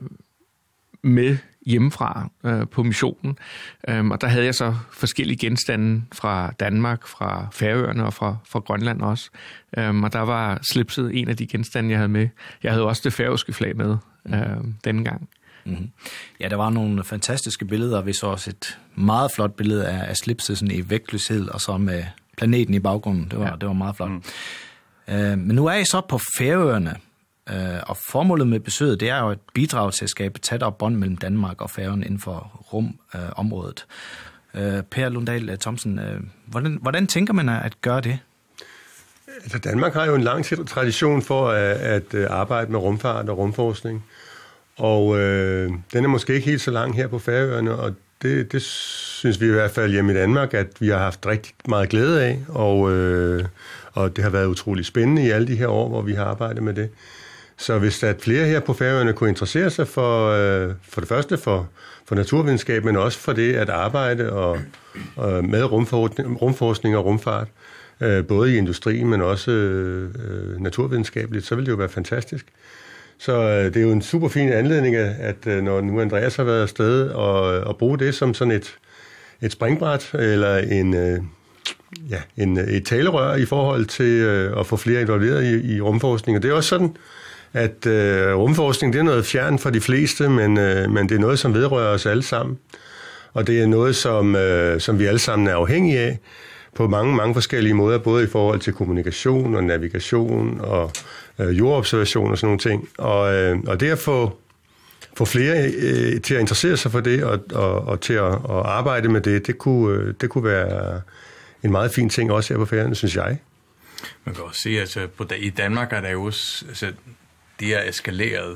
J: med hjemmefra øh, på missionen. Um, og der havde jeg så forskellige genstande fra Danmark, fra Færøerne og fra, fra Grønland også. Um, og der var slipset en af de genstande, jeg havde med. Jeg havde også det færøske flag med øh, denne gang.
A: Mm-hmm. Ja, der var nogle fantastiske billeder. Vi så også et meget flot billede af, af slipset sådan i vægtløshed, og så med planeten i baggrunden. Det var, ja. det var meget flot. Mm. Uh, men nu er I så på Færøerne, uh, og formålet med besøget, det er jo et bidrag til at skabe tættere bånd mellem Danmark og Færøerne inden for rumområdet. Uh, uh, Per Lundahl Thomsen, uh, hvordan, hvordan tænker man at gøre det?
L: Altså, Danmark har jo en lang tradition for at, at arbejde med rumfart og rumforskning, og øh, den er måske ikke helt så lang her på Færøerne, og det, det synes vi i hvert fald hjemme i Danmark, at vi har haft rigtig meget glæde af, og, øh, og det har været utrolig spændende i alle de her år, hvor vi har arbejdet med det. Så hvis at flere her på Færøerne kunne interessere sig for, øh, for det første for, for naturvidenskab, men også for det at arbejde og, og med rumforskning, rumforskning og rumfart, øh, både i industrien, men også øh, naturvidenskabeligt, så ville det jo være fantastisk. Så øh, det er jo en super fin anledning, at øh, når nu Andreas har været afsted, og, og bruge det som sådan et, et springbræt, eller en, øh, ja, en, et talerør i forhold til øh, at få flere involveret i, i rumforskning. Og det er også sådan, at øh, rumforskning det er noget fjern for de fleste, men, øh, men det er noget, som vedrører os alle sammen. Og det er noget, som, øh, som vi alle sammen er afhængige af, på mange, mange forskellige måder, både i forhold til kommunikation og navigation og øh, jordobservation og sådan nogle ting. Og, øh, og det at få, få flere øh, til at interessere sig for det og, og, og til at og arbejde med det, det kunne, øh, det kunne være en meget fin ting også her på Færøerne, synes jeg.
K: Man kan også se, altså på, i Danmark er der jo også, altså, det er eskaleret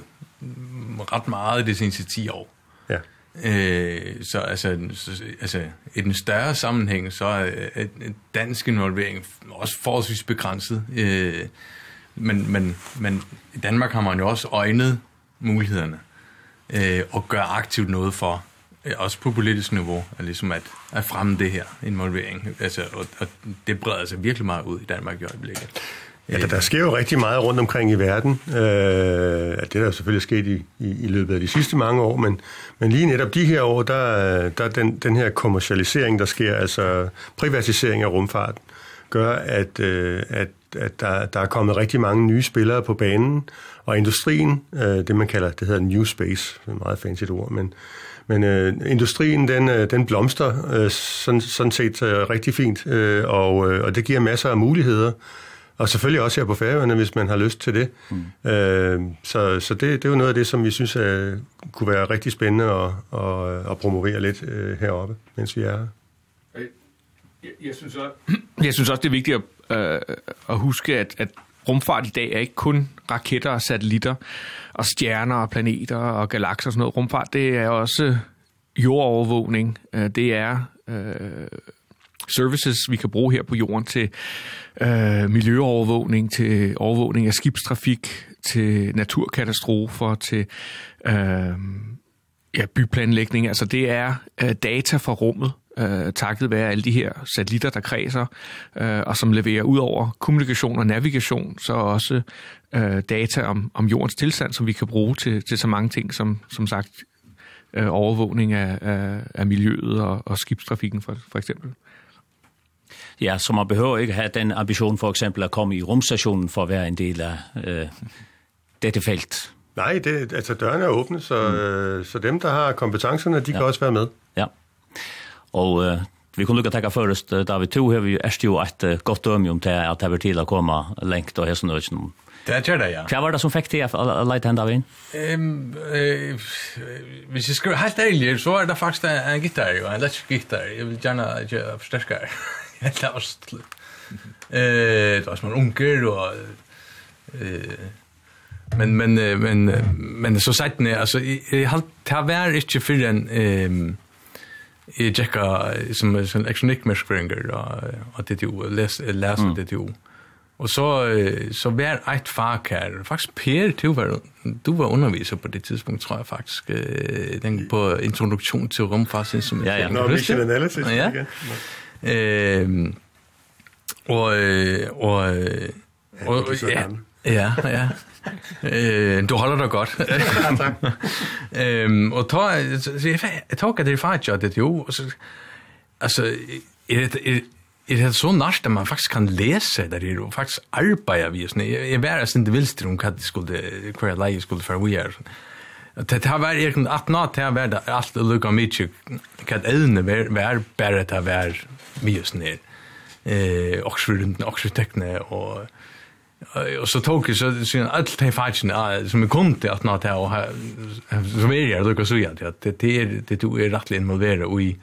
K: ret meget de seneste ti år.
L: Ja.
K: Øh, så altså, så, altså i den større sammenhæng, så er et, et dansk involvering også forholdsvis begrænset. Øh, men, men, men i Danmark har man jo også øjnet mulighederne øh, og gør aktivt noget for, øh, også på politisk niveau, at, ligesom at, at fremme det her involvering. Altså, og, og det breder sig virkelig meget ud i Danmark i øjeblikket.
L: Ja, der, der sker jo rigtig meget rundt omkring i verden. Øh, det er der selvfølgelig sket i, i, i løbet af de sidste mange år, men, men lige netop de her år, der, der den, den her kommercialisering, der sker, altså privatisering af rumfarten, gør, at, øh, at, at der, der er kommet rigtig mange nye spillere på banen, og industrien, øh, det man kalder, det hedder New Space, det er et meget fancy ord, men, Men øh, industrien, den, øh, den blomster øh, sådan, sådan set øh, rigtig fint, øh, og, øh, og det giver masser af muligheder. Og selvfølgelig også her på Færøerne, hvis man har lyst til det. Mm. Øh, så så det, det er jo noget af det, som vi synes er, kunne være rigtig spændende at, at, at promovere lidt øh, heroppe, mens vi er her.
J: Jeg, jeg, synes også, jeg synes også, det er vigtigt at, øh, at huske, at, at rumfart i dag er ikke kun raketter og satellitter og stjerner og planeter og galakser og sådan noget. Rumfart, det er også jordovervågning. Det er øh, services, vi kan bruge her på jorden til øh, miljøovervågning, til overvågning af skibstrafik, til naturkatastrofer, til øh, ja, byplanlægning. Altså det er øh, data fra rummet, øh, takket være alle de her satellitter, der kredser, øh, og som leverer ud over kommunikation og navigation, så også øh, data om, om jordens tilstand, som vi kan bruge til, til så mange ting, som, som sagt øh, overvågning af, af, af miljøet og, og skibstrafikken for, for eksempel.
B: Ja, så man behøver ikke have den ambition for eksempel at komme i rumstationen for at være en del af øh, dette felt.
L: Nej, det, altså dørene er åbne, så, mm. øh, så dem, der har kompetencerne, de ja. kan også være med.
B: Ja, og øh, vi kunne lukke at takke først, David, to her vi er jo et uh, godt dømium til at det var til at komme lengt og hæsen og sådan.
K: Det er det, ja.
B: Hva var det som fikk til at leite henne, David?
K: Um, øh, hvis jeg skriver helt ærlig, så er det faktisk en gitar, jo, en elektrisk gitar. Jeg vil gjerne gjøre forstærkere. Det er også eh det var som en unker og eh men men men men så sagt ne altså jeg har det var ikke for en ehm jeg tjekker som en elektronik meskringer og og det jo læs læs det jo og så så var et fag her faktisk Per du var du var underviser på det tidspunkt tror jeg faktisk den på introduktion til rumfart som
B: ja ja
L: no, mission analysis
K: ja ehm og og og ja ja ja eh du holder dig godt. Ehm og tog så jeg tog det faktisk det jo altså er det er det så nært at man faktisk kan læse der er jo faktisk arbejder vi sådan jeg var sådan det vildste om at det skulle hver leje skulle for we are det har været egentlig at nå til at være alt lukket mye kan edne være bare at det være mye sådan her eh Oxford Oxford-tekne og og så tog jeg så sin alt de faktisk som vi kom til at nå til og så vil jeg lukke så at det det det du er rettelig involveret i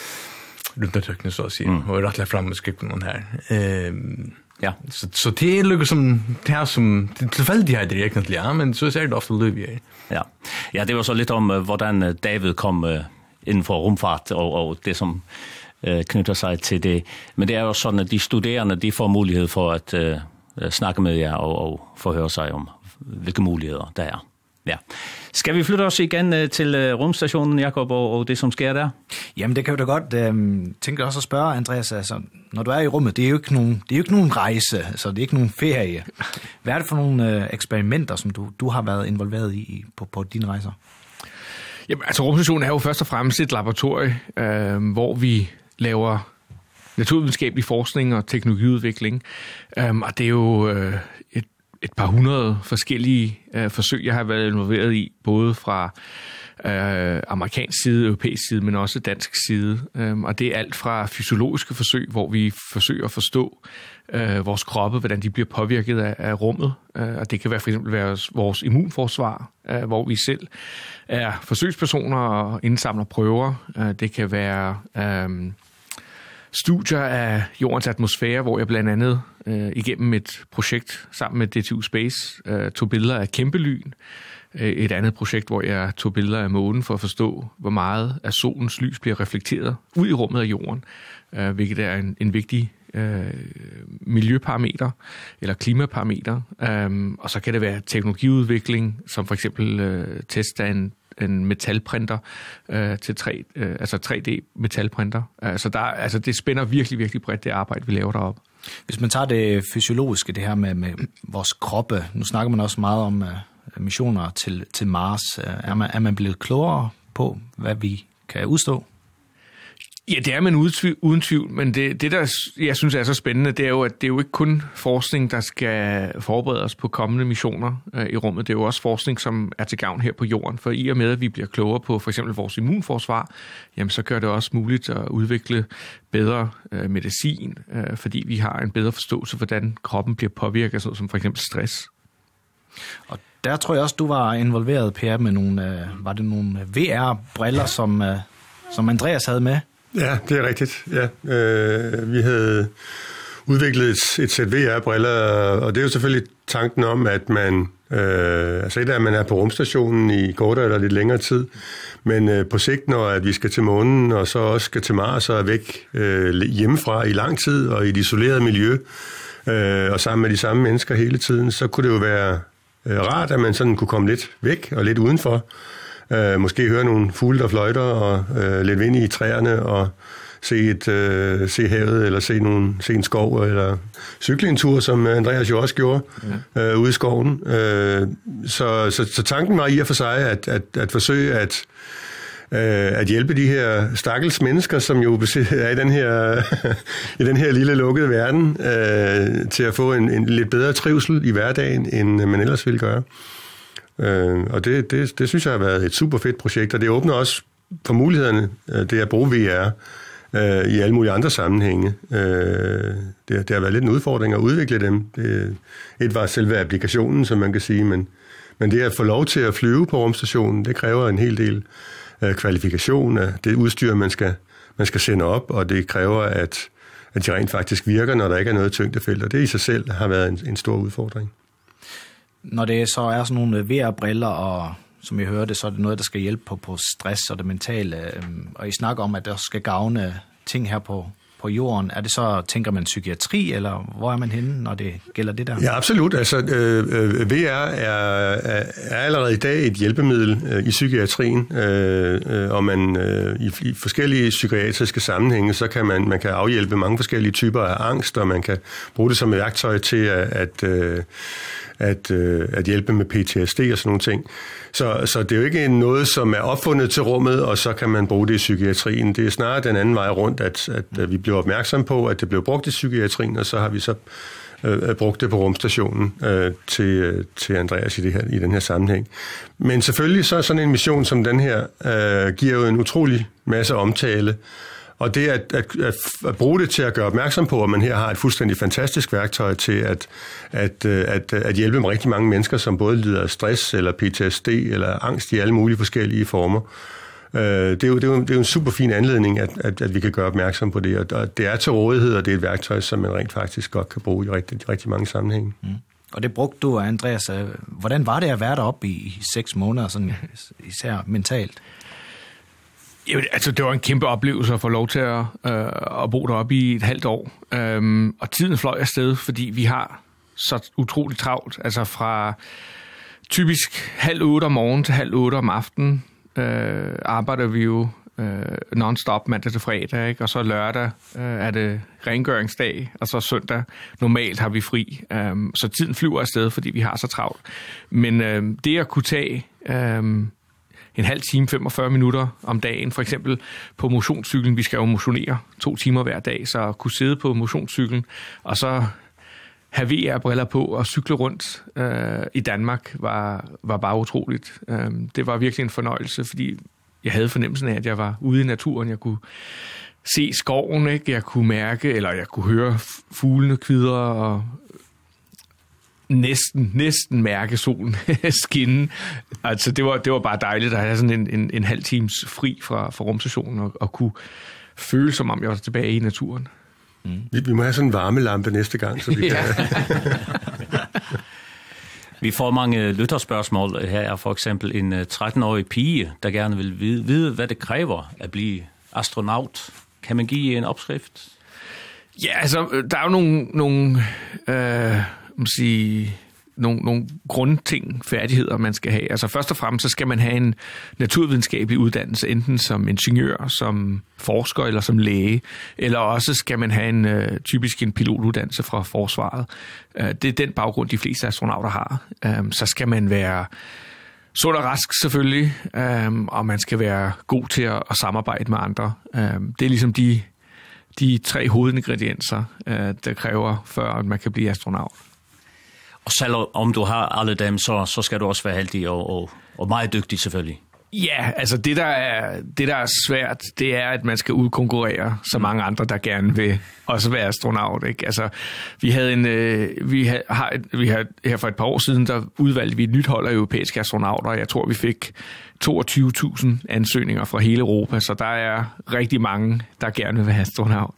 K: rundt tekne så at sige og rettelig frem med skript noen her ehm ja så så det er lukke som det som tilfeldighet er egentlig ja men så ser det ofte løve
B: ja ja det var så lidt om hvordan David kom inden for rumfart og og det som knytter sig til det. Men det er jo sådan, at de studerende, de får mulighed for at uh, snakke med jer og, og forhøre sig om, hvilke muligheder der er. Ja. Skal vi flytte os igen uh, til uh, rumstationen, Jakob, og, og det, som sker der?
A: Jamen, det kan jo da godt uh, tænke også at spørge, Andreas, altså, når du er i rummet, det er jo ikke nogen, det er jo ikke nogen rejse, altså, det er ikke nogen ferie. Hvad er det for nogle uh, eksperimenter, som du, du har været involveret i på, på dine rejser?
J: Jamen, altså, rumstationen er jo først og fremmest et laboratorie, øh, hvor vi laver naturvidenskabelig forskning og teknologiudvikling. Um, og det er jo uh, et, et par hundrede forskellige uh, forsøg, jeg har været involveret i, både fra uh, amerikansk side, europæisk side, men også dansk side. Um, og det er alt fra fysiologiske forsøg, hvor vi forsøger at forstå uh, vores kroppe, hvordan de bliver påvirket af, af rummet. Uh, og det kan være for eksempel være vores immunforsvar, uh, hvor vi selv er forsøgspersoner og indsamler prøver. Uh, det kan være Um, studier af jordens atmosfære, hvor jeg blandt andet øh, igennem et projekt sammen med D T U Space øh, tog billeder af kæmpelyn. Øh, et andet projekt, hvor jeg tog billeder af månen for at forstå, hvor meget af solens lys bliver reflekteret ud i rummet af jorden, øh, hvilket er en, en vigtig øh, miljøparameter eller klimaparameter. Øh, og så kan det være teknologiudvikling, som for eksempel øh, test af en en metalprinter øh, til tre øh, altså tre D metalprinter. Altså der altså det spænder virkelig virkelig bredt det arbejde vi laver deroppe.
A: Hvis man tager det fysiologiske, det her med med vores kroppe. Nu snakker man også meget om uh, missioner til til Mars. Uh, er man er man blevet klogere på hvad vi kan udstå?
J: Ja, det er man uden tvivl, uden tvivl, men det, det, der jeg synes er så spændende, det er jo, at det er jo ikke kun forskning, der skal forberede os på kommende missioner øh, i rummet. Det er jo også forskning, som er til gavn her på jorden. For i og med, at vi bliver klogere på for eksempel vores immunforsvar, jamen så gør det også muligt at udvikle bedre øh, medicin, øh, fordi vi har en bedre forståelse, hvordan kroppen bliver påvirket, sådan som for eksempel stress.
A: Og der tror jeg også, du var involveret, Per, med nogle, øh, var det nogle V R-briller, som, øh, som Andreas havde med?
L: Ja, det er rigtigt. Ja, øh, vi havde udviklet et, et sæt V R-briller, og det er jo selvfølgelig tanken om, at man, øh, altså et af, at man er på rumstationen i kortere eller lidt længere tid, men øh, på sigt, når at vi skal til månen, og så også skal til Mars og er væk øh, hjemmefra i lang tid, og i et isoleret miljø, øh, og sammen med de samme mennesker hele tiden, så kunne det jo være øh, rart, at man sådan kunne komme lidt væk og lidt udenfor. Uh, måske høre nogle fugle, der fløjter, og uh, lidt vind i træerne, og se, et, uh, se havet, eller se, nogle, se en skov, eller cykle en tur, som Andreas jo også gjorde, ja. uh, ude i skoven. Uh, så, så, så tanken var i og for sig, at, at, at forsøge at, uh, at hjælpe de her stakkels mennesker, som jo er i den her, i den her lille lukkede verden, uh, til at få en, en lidt bedre trivsel i hverdagen, end man ellers ville gøre. Øh, og det, det, det synes jeg har været et super fedt projekt, og det åbner også for mulighederne, det at bruge V R øh, i alle mulige andre sammenhænge. Øh, det, det har været lidt en udfordring at udvikle dem. Det, et var selve applikationen, som man kan sige, men, men det at få lov til at flyve på rumstationen, det kræver en hel del øh, kvalifikation af det udstyr, man skal, man skal sende op, og det kræver, at, at de rent faktisk virker, når der ikke er noget tyngdefelt, og det i sig selv har været en, en stor udfordring.
A: Når det så er sådan nogle V R-briller, og som jeg hørte, så er det noget, der skal hjælpe på, på stress og det mentale, og I snakker om, at der skal gavne ting her på, på jorden. Er det så, tænker man psykiatri, eller hvor er man henne, når det gælder det der?
L: Ja, absolut. Altså, øh, V R er, er allerede i dag et hjælpemiddel øh, i psykiatrien, øh, og man øh, i, i forskellige psykiatriske sammenhænge, så kan man, man kan afhjælpe mange forskellige typer af angst, og man kan bruge det som et værktøj til at, at øh, At, øh, at hjælpe med P T S D og sådan nogle ting. Så, så det er jo ikke noget, som er opfundet til rummet, og så kan man bruge det i psykiatrien. Det er snarere den anden vej rundt, at, at, at vi bliver opmærksom på, at det blev brugt i psykiatrien, og så har vi så øh, brugt det på rumstationen øh, til, til Andreas i, det her, i den her sammenhæng. Men selvfølgelig så er sådan en mission som den her, øh, giver jo en utrolig masse omtale. Og det at, at, at, at bruge det til at gøre opmærksom på, at man her har et fuldstændig fantastisk værktøj til at, at, at, at hjælpe med rigtig mange mennesker, som både lider af stress eller P T S D eller angst i alle mulige forskellige former. Det er jo, det er jo, det er jo en super fin anledning, at, at, at vi kan gøre opmærksom på det. Og det er til rådighed, og det er et værktøj, som man rent faktisk godt kan bruge i rigtig, rigtig mange sammenhænge. Mm.
A: Og det brugte du, Andreas. Hvordan var det at være deroppe i seks måneder, sådan, især mentalt?
J: Jamen, altså, det var en kæmpe oplevelse at få lov til at, øh, at bo deroppe i et halvt år. Øhm, og tiden fløj afsted, fordi vi har så utroligt travlt. Altså fra typisk halv otte om morgenen til halv otte om aftenen øh, arbejder vi jo øh, non-stop mandag til fredag, ikke? Og så lørdag øh, er det rengøringsdag, og så søndag normalt har vi fri. Øhm, så tiden flyver afsted, fordi vi har så travlt. Men øh, det at kunne tage Øh, en halv time, femogfyrre minutter om dagen, for eksempel på motionscyklen. Vi skal jo motionere to timer hver dag, så at kunne sidde på motionscyklen, og så have V R-briller på og cykle rundt øh, i Danmark, var, var bare utroligt. Øh, det var virkelig en fornøjelse, fordi jeg havde fornemmelsen af, at jeg var ude i naturen. Jeg kunne se skoven, ikke? Jeg kunne mærke, eller jeg kunne høre fuglene kvidre, og næsten, næsten mærke solen skinne. Altså, det var, det var bare dejligt at have sådan en, en, en halv times fri fra, fra rumstationen og, og kunne føle, som om jeg var tilbage i naturen.
L: Mm. Vi, vi må have sådan en varmelampe næste gang, så vi kan...
B: Vi får mange lytterspørgsmål. Her er for eksempel en tretten-årig pige, der gerne vil vide, vide, hvad det kræver at blive astronaut. Kan man give en opskrift?
J: Ja, altså, der er jo nogle... nogle øh man sige, nogle, nogle grundting, færdigheder, man skal have. Altså først og fremmest, så skal man have en naturvidenskabelig uddannelse, enten som ingeniør, som forsker eller som læge, eller også skal man have en uh, typisk en pilotuddannelse fra forsvaret. Uh, det er den baggrund, de fleste astronauter har. Um, så skal man være sund og rask selvfølgelig, øhm, og man skal være god til at, at samarbejde med andre. Øhm, det er ligesom de, de tre hovedingredienser, øh, der kræver, før at man kan blive astronaut.
B: Og selvom du har alle dem, så, så skal du også være heldig og, og, og meget dygtig selvfølgelig.
J: Ja, altså det der er det der er svært, det er at man skal udkonkurrere så mange andre der gerne vil også være astronaut, ikke? Altså vi havde en øh, vi har vi har her for et par år siden der udvalgte vi et nyt hold af europæiske astronauter, og jeg tror vi fik toogtyve tusind ansøgninger fra hele Europa, så der er rigtig mange der gerne vil være astronaut.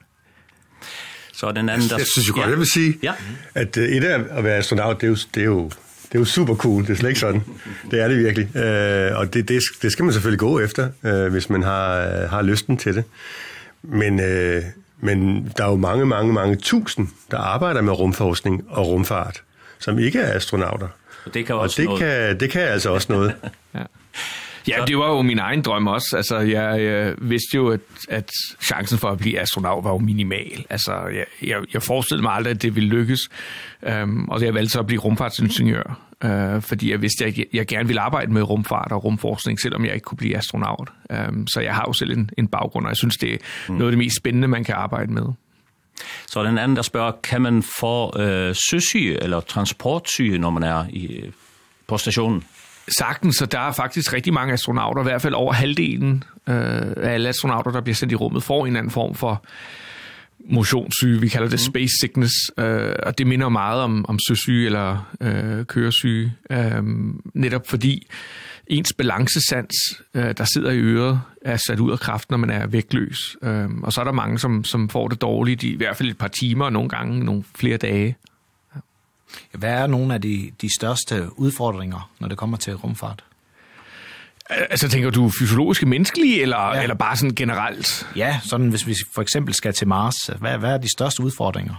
B: Så den anden der
L: jeg synes jo godt, ja. Jeg vil sige, ja. at et af at være astronaut, det er jo det er jo Det er jo super cool, det er slet ikke sådan. Det er det virkelig. Øh, og det, det, det skal man selvfølgelig gå efter, øh, hvis man har, har lysten til det. Men, øh, men der er jo mange, mange, mange tusind, der arbejder med rumforskning og rumfart, som ikke er astronauter.
B: Og det kan også
L: og det
B: noget.
L: Kan, det kan altså også noget.
J: Ja. Ja, det var jo min egen drøm også. Altså, jeg, jeg vidste jo, at, at chancen for at blive astronaut var jo minimal. Altså, jeg, jeg, jeg forestillede mig aldrig, at det ville lykkes. Um, og jeg valgte så at blive rumfartsingeniør, uh, fordi jeg vidste, at jeg, jeg gerne ville arbejde med rumfart og rumforskning, selvom jeg ikke kunne blive astronaut. Um, så jeg har jo selv en, en baggrund, og jeg synes, det er mm. noget af det mest spændende, man kan arbejde med.
B: Så den anden, der spørger, kan man få øh, søsyge eller transportsyge, når man er i, på stationen?
J: Sagtens, så der er faktisk rigtig mange astronauter, i hvert fald over halvdelen øh, af alle astronauter, der bliver sendt i rummet, får en anden form for motionssyge. Vi kalder det space sickness, øh, og det minder meget om, om søsyge eller øh, køresyge. Øh, netop fordi ens balancesans, øh, der sidder i øret, er sat ud af kraft, når man er vægtløs. Øh, og så er der mange, som, som får det dårligt i, i hvert fald et par timer, og nogle gange nogle flere dage.
A: Hvad er nogle af de, de største udfordringer, når det kommer til rumfart?
J: Altså tænker du fysiologiske, menneskelige, eller, ja. eller bare sådan generelt?
A: Ja, sådan hvis vi for eksempel skal til Mars. Hvad, hvad er de største udfordringer?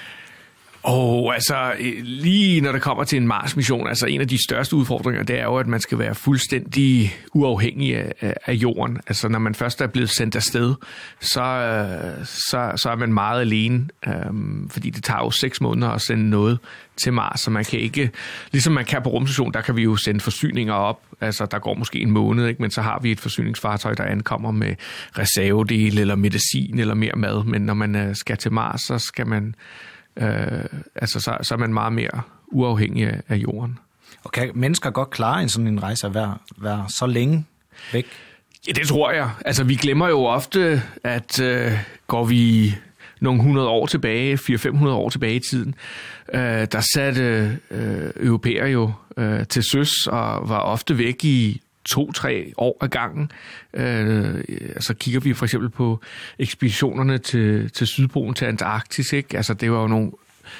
J: Og altså, lige når det kommer til en Mars-mission, altså en af de største udfordringer, det er jo, at man skal være fuldstændig uafhængig af, af jorden. Altså når man først er blevet sendt afsted, så, så, så er man meget alene, øhm, fordi det tager jo seks måneder at sende noget til Mars, så man kan ikke, ligesom man kan på rumstationen, der kan vi jo sende forsyninger op, altså der går måske en måned, ikke? Men så har vi et forsyningsfartøj, der ankommer med reservedele eller medicin eller mere mad, men når man skal til Mars, så skal man Øh, altså så, så er man meget mere uafhængig af, af jorden.
A: Og kan mennesker godt klare en sådan en rejse at være, være så længe væk?
J: Ja, det tror jeg. Altså vi glemmer jo ofte, at øh, går vi nogle hundrede år tilbage, fire til fem hundrede år tilbage i tiden, øh, der satte øh, europæere jo øh, til søs og var ofte væk i to-tre år ad gangen. Øh, altså kigger vi for eksempel på ekspeditionerne til, til Sydpolen, til Antarktis, ikke? Altså det var jo nogle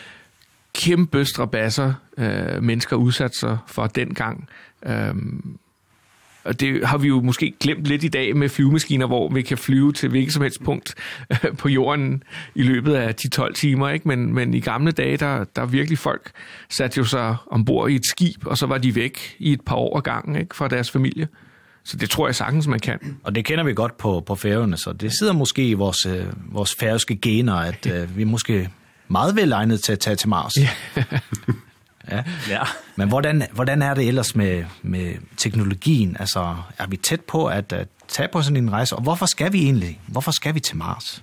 J: kæmpe strabasser, øh, mennesker udsat sig for dengang. Øh, og det har vi jo måske glemt lidt i dag med flyvemaskiner, hvor vi kan flyve til hvilket som helst punkt øh, på jorden i løbet af ti til tolv timer, ikke? Men, men i gamle dage, der, der virkelig folk satte jo sig ombord i et skib, og så var de væk i et par år ad gangen, ikke? Fra deres familie. Så det tror jeg sagtens, man kan.
A: Og det kender vi godt på, på Færøerne, så det sidder måske i vores, øh, vores færøske gener, at øh, vi er måske meget velegnet til at tage til Mars.
J: Ja.
A: Ja. Ja. Men hvordan, hvordan er det ellers med, med teknologien? Altså, er vi tæt på at, at tage på sådan en rejse? Og hvorfor skal vi egentlig? Hvorfor skal vi til Mars?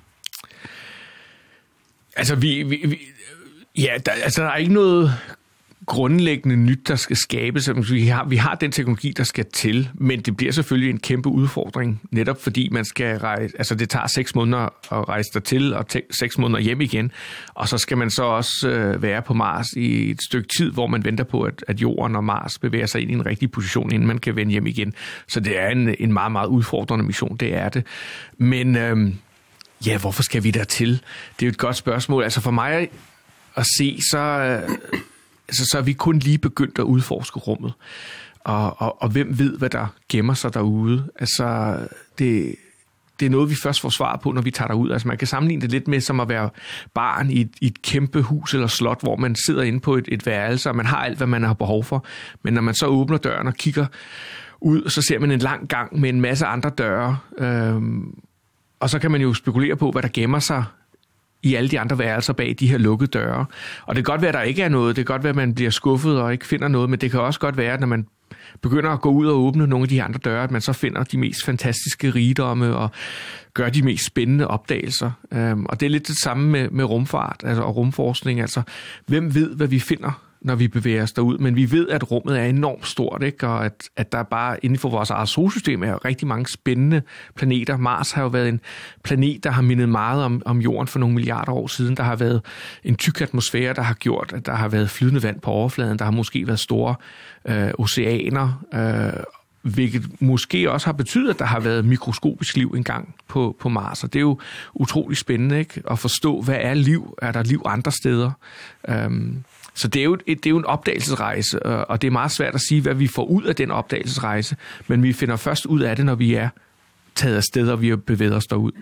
J: Altså, vi, vi, vi ja, der, altså, der er ikke noget grundlæggende nyt, der skal skabes. Vi har, vi har den teknologi, der skal til, men det bliver selvfølgelig en kæmpe udfordring, netop fordi man skal rejse, altså det tager seks måneder at rejse dertil, og te, seks måneder hjem igen, og så skal man så også øh, være på Mars i et stykke tid, hvor man venter på, at, at Jorden og Mars bevæger sig ind i en rigtig position, inden man kan vende hjem igen. Så det er en, en meget, meget udfordrende mission, det er det. Men øh, ja, hvorfor skal vi dertil? Det er jo et godt spørgsmål. Altså for mig at se, så... Øh, Altså, så er vi kun lige begyndt at udforske rummet. Og, og, og hvem ved, hvad der gemmer sig derude? Altså, det, det er noget, vi først får svar på, når vi tager derud. Altså, man kan sammenligne det lidt med som at være barn i et, i et kæmpe hus eller slot, hvor man sidder inde på et, et værelse, og man har alt, hvad man har behov for. Men når man så åbner døren og kigger ud, så ser man en lang gang med en masse andre døre. Øhm, og så kan man jo spekulere på, hvad der gemmer sig i alle de andre værelser bag de her lukkede døre. Og det kan godt være, at der ikke er noget. Det kan godt være, at man bliver skuffet og ikke finder noget, men det kan også godt være, at når man begynder at gå ud og åbne nogle af de andre døre, at man så finder de mest fantastiske rigdomme og gør de mest spændende opdagelser. Um, og det er lidt det samme med, med rumfart altså, og rumforskning. Altså, hvem ved, hvad vi finder, når vi bevæger os derud, men vi ved, at rummet er enormt stort, ikke? Og at, at der bare inden for vores eget solsystem er rigtig mange spændende planeter. Mars har jo været en planet, der har mindet meget om, om jorden for nogle milliarder år siden. Der har været en tyk atmosfære, der har gjort, at der har været flydende vand på overfladen. Der har måske været store øh, oceaner, øh, hvilket måske også har betydet, at der har været mikroskopisk liv engang på, på Mars. Og det er jo utrolig spændende, ikke? At forstå, hvad er liv? Er der liv andre steder? Um, Så det er, jo et, det er jo en opdagelsesrejse, og det er meget svært at sige, hvad vi får ud af den opdagelsesrejse, men vi finder først ud af det, når vi er taget af sted, og vi har bevæget os derud.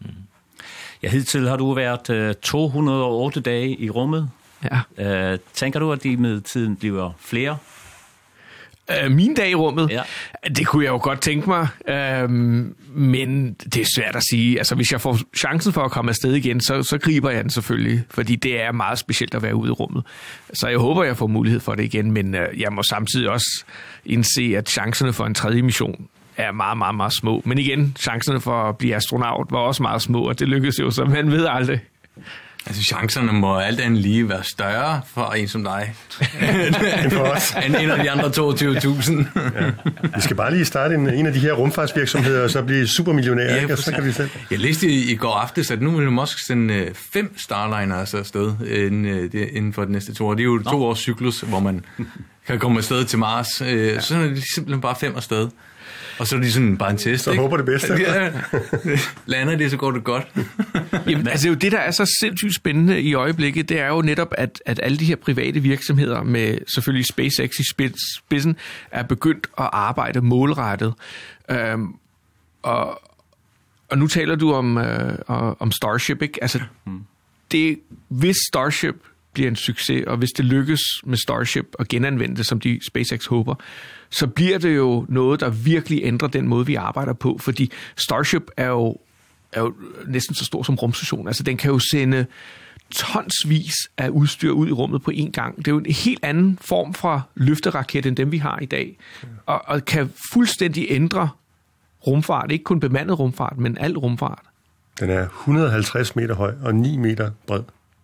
B: Ja, hidtil har du været uh, to hundrede og otte dage i rummet.
J: Ja.
B: Uh, tænker du, at de med tiden bliver flere?
J: Uh, min dag i rummet?
B: Ja.
J: Det kunne jeg jo godt tænke mig, uh, men det er svært at sige. Altså, hvis jeg får chancen for at komme afsted igen, så, så griber jeg den selvfølgelig, fordi det er meget specielt at være ude i rummet. Så jeg håber, jeg får mulighed for det igen, men uh, jeg må samtidig også indse, at chancerne for en tredje mission er meget, meget, meget små. Men igen, chancerne for at blive astronaut var også meget små, og det lykkedes jo, så man ved aldrig.
K: Altså, chancerne må alt andet lige være større for en som dig,
L: end for os.
K: end en af de andre toogtyve tusind.
L: Ja. Vi skal bare lige starte en, en af de her rumfartsvirksomheder, og så blive supermillionærer,
K: ja,
L: ikke? Og så kan vi selv.
K: Jeg læste i, i går aftes, at nu vil Musk sende fem Starliners afsted inden, inden for de næste to år. Det er jo to års cyklus, hvor man kan komme afsted til Mars. Ja. Så er det simpelthen bare fem afsted. Og så er de sådan bare en test,
L: så
K: ikke?
L: håber det bedste.
K: Ja, lander det, så går det godt.
J: Jamen, altså jo det, der er så sindssygt spændende i øjeblikket, det er jo netop, at, at alle de her private virksomheder med selvfølgelig SpaceX i spidsen, er begyndt at arbejde målrettet. Øhm, og, og nu taler du om, øh, om Starship, ikke? Altså, det, hvis Starship bliver en succes, og hvis det lykkes med Starship at genanvende det, som de SpaceX håber, så bliver det jo noget, der virkelig ændrer den måde, vi arbejder på, fordi Starship er jo, er jo næsten så stor som rumstation. Altså, den kan jo sende tonsvis af udstyr ud i rummet på én gang. Det er jo en helt anden form for løfteraket, end dem, vi har i dag, og, og kan fuldstændig ændre rumfart. Ikke kun bemandet rumfart, men al rumfart.
L: Den er et hundrede og halvtreds meter høj og ni meter bred.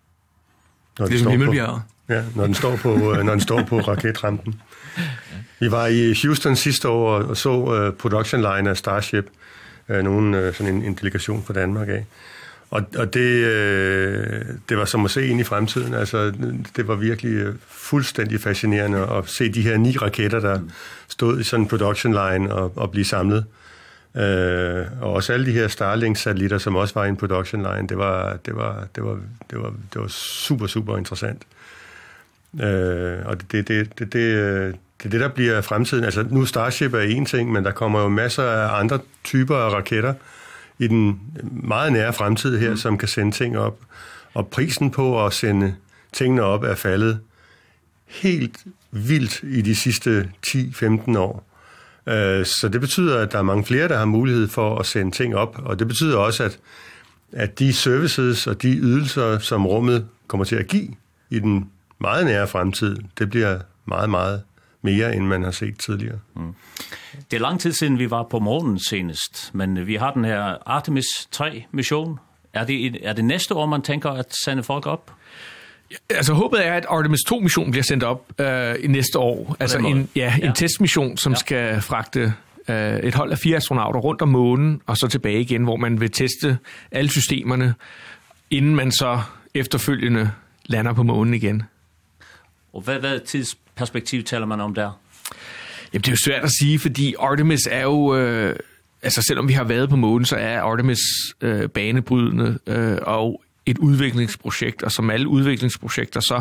K: Når det er som himmelbjerget.
L: Ja, når den står på, når den står på raketrampen. Vi var i Houston sidste år og så uh, production line af Starship, uh, nogen uh, sådan en, en delegation fra Danmark af. Og, og det, uh, det var som at se ind i fremtiden. Altså, det var virkelig uh, fuldstændig fascinerende at se de her ni raketter, der stod i sådan en production line og, og blive samlet. Uh, og også alle de her Starlink-satellitter, som også var i en production line, det var, det var, det var, det var, det var super, super interessant. Uh, og det, det, det, det, det Det er det, der bliver fremtiden. Altså, nu Starship er en ting, men der kommer jo masser af andre typer af raketter i den meget nære fremtid her, mm. som kan sende ting op. Og prisen på at sende tingene op er faldet helt vildt i de sidste ti til femten år. Så det betyder, at der er mange flere, der har mulighed for at sende ting op. Og det betyder også, at, at de services og de ydelser, som rummet kommer til at give i den meget nære fremtid, det bliver meget, meget mere, end man har set tidligere. Mm.
B: Det er lang tid siden, vi var på månen senest, men vi har den her Artemis tre-mission. Er det, er det næste år, man tænker at sende folk op?
J: Ja, altså håbet er, at Artemis to-missionen bliver sendt op øh, i næste år. Altså en, ja, en ja. testmission, som ja. skal fragte øh, et hold af fire astronauter rundt om månen, og så tilbage igen, hvor man vil teste alle systemerne, inden man så efterfølgende lander på månen igen.
B: Og hvad, hvad tidsperspektiv taler man om der?
J: Jamen, det er jo svært at sige, fordi Artemis er jo... Øh, altså, selvom vi har været på månen, så er Artemis øh, banebrydende øh, og et udviklingsprojekt, og som alle udviklingsprojekter, så,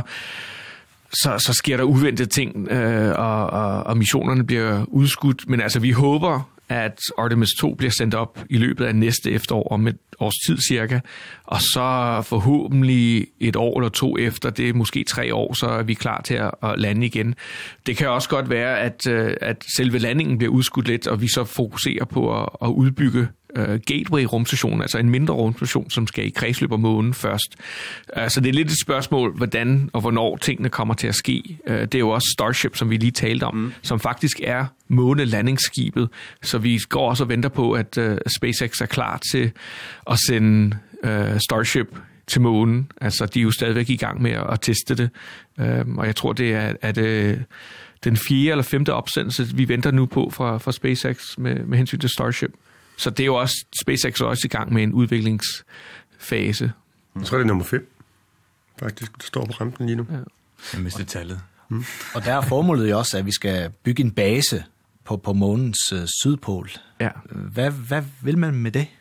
J: så, så sker der uventede ting, øh, og, og, og missionerne bliver udskudt. Men altså, vi håber, at Artemis to bliver sendt op i løbet af næste efterår, om et års tid cirka, og så forhåbentlig et år eller to efter, det er måske tre år, så er vi klar til at, at lande igen. Det kan også godt være, at, at selve landingen bliver udskudt lidt, og vi så fokuserer på at, at udbygge uh, gateway-rumstation, altså en mindre rumstation, som skal i kredsløb om månen først. Uh, så det er lidt et spørgsmål, hvordan og hvornår tingene kommer til at ske. Uh, det er jo også Starship, som vi lige talte om, mm. som faktisk er månelandingsskibet, så vi går også og venter på, at uh, SpaceX er klar til at sende uh, Starship til månen. Altså, de er jo stadigvæk i gang med at teste det. Uh, og jeg tror, det er, at uh, den fjerde eller femte opsendelse, vi venter nu på fra, fra SpaceX med, med hensyn til Starship. Så det er jo også, SpaceX er også i gang med en udviklingsfase.
L: Jeg tror, det er nummer fem. Faktisk, det står på rampen lige nu. Ja.
K: Jeg mistede tallet.
A: Mm. Og der er formålet jo også, at vi skal bygge en base på, på månens uh, sydpol.
J: Ja.
A: Hvad, hvad vil man med det?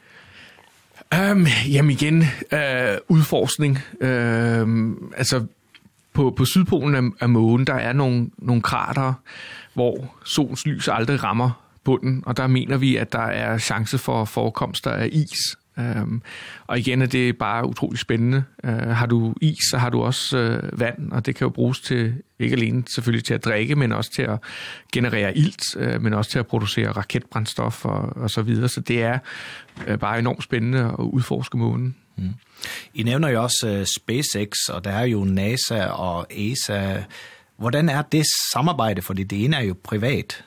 J: Um, jamen igen, uh, udforskning. Uh, altså, på, på sydpolen af, af månen, der er nogle, nogle krater, hvor solens lys aldrig rammer bunden, og der mener vi, at der er chance for forekomster af is. Um, og igen er det bare utrolig spændende. Uh, har du is, så har du også uh, vand, og det kan jo bruges til, ikke alene selvfølgelig til at drikke, men også til at generere ilt, uh, men også til at producere raketbrændstof og, og så videre. Så det er uh, bare enormt spændende at udforske månen.
A: Mm. I nævner jo også uh, SpaceX, og der er jo NASA og E S A. Hvordan er det samarbejde? Fordi det ene er jo privat.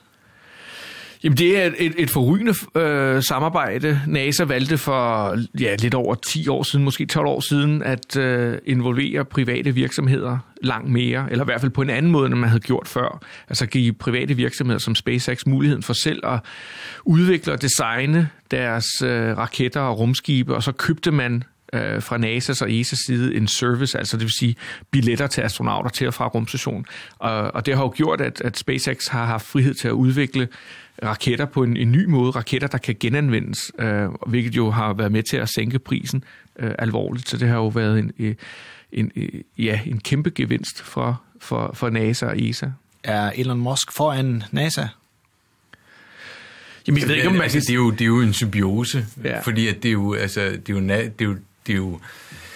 J: Jamen, det er et, et forrygende øh, samarbejde. NASA valgte for ja, lidt over ti år siden, måske tolv år siden, at øh, involvere private virksomheder langt mere, eller i hvert fald på en anden måde, end man havde gjort før. Altså give private virksomheder som SpaceX muligheden for selv at udvikle og designe deres øh, raketter og rumskibe, og så købte man øh, fra NASA's og E S A's side en service, altså det vil sige billetter til astronauter til og fra rumstationen. Og, og det har jo gjort, at, at SpaceX har haft frihed til at udvikle raketter på en, en ny måde, raketter, der kan genanvendes, øh, hvilket jo har været med til at sænke prisen øh, alvorligt, så det har jo været en, en, en, ja, en kæmpe gevinst for, for, for NASA og E S A.
A: Er Elon Musk foran NASA?
K: Jamen, jeg ved ikke, om man altså, det, er jo, det er jo en symbiose,
J: ja. Fordi
K: at det er jo, altså, det er jo, det er jo, det er jo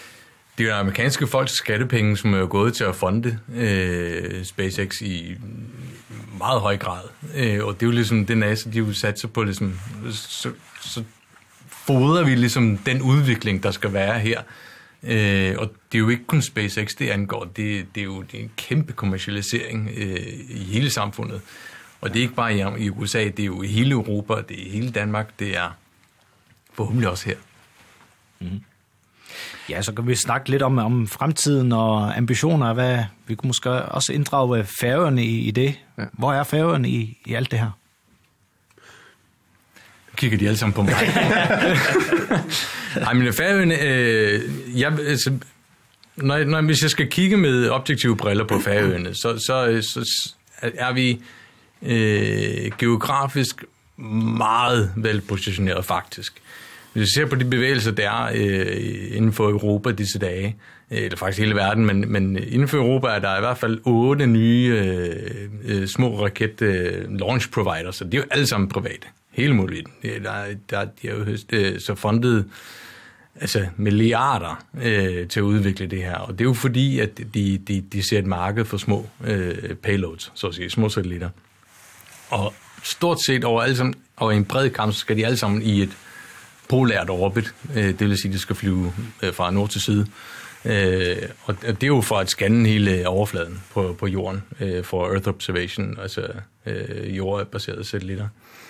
K: det er jo amerikanske folks skattepenge, som er jo gået til at fonde øh, SpaceX i meget høj grad. Øh, og det er jo ligesom, det NASA, de har jo sat sig på, ligesom, så, så fodrer vi ligesom den udvikling, der skal være her. Øh, og det er jo ikke kun SpaceX, det angår. Det, det er jo det er en kæmpe kommercialisering øh, i hele samfundet. Og det er ikke bare i, i U S A, det er jo i hele Europa, det er i hele Danmark, det er forhåbentlig også her.
A: Mm. Ja, så kan vi snakke lidt om, om fremtiden og ambitioner. Hvad, vi kunne måske også inddrage Færøerne i, i det. Ja. Hvor er Færøerne i, i alt det her?
K: Kigger de alle sammen på mig? Ej, men Færøerne... Øh, jeg, altså, når, når, hvis jeg skal kigge med objektive briller på Færøerne, så, så, så er vi øh, geografisk meget velpositioneret faktisk. Hvis vi ser på de bevægelser, der er øh, inden for Europa disse dage, eller faktisk hele verden, men, men inden for Europa er der i hvert fald otte nye øh, øh, små raket øh, launch providers, så det er jo alle sammen private. Hele muligt. Der, der, de er jo øh, så fundet altså milliarder øh, til at udvikle det her, og det er jo fordi, at de, de, de ser et marked for små øh, payloads, så at sige, små satellitter. Og stort set over, alle sammen, over en bred kamp, så skal de alle sammen i et polært orbit, det vil sige, at de skal flyve fra nord til syd. Og det er jo for at scanne hele overfladen på, på jorden, for Earth Observation, altså jordbaserede satellitter.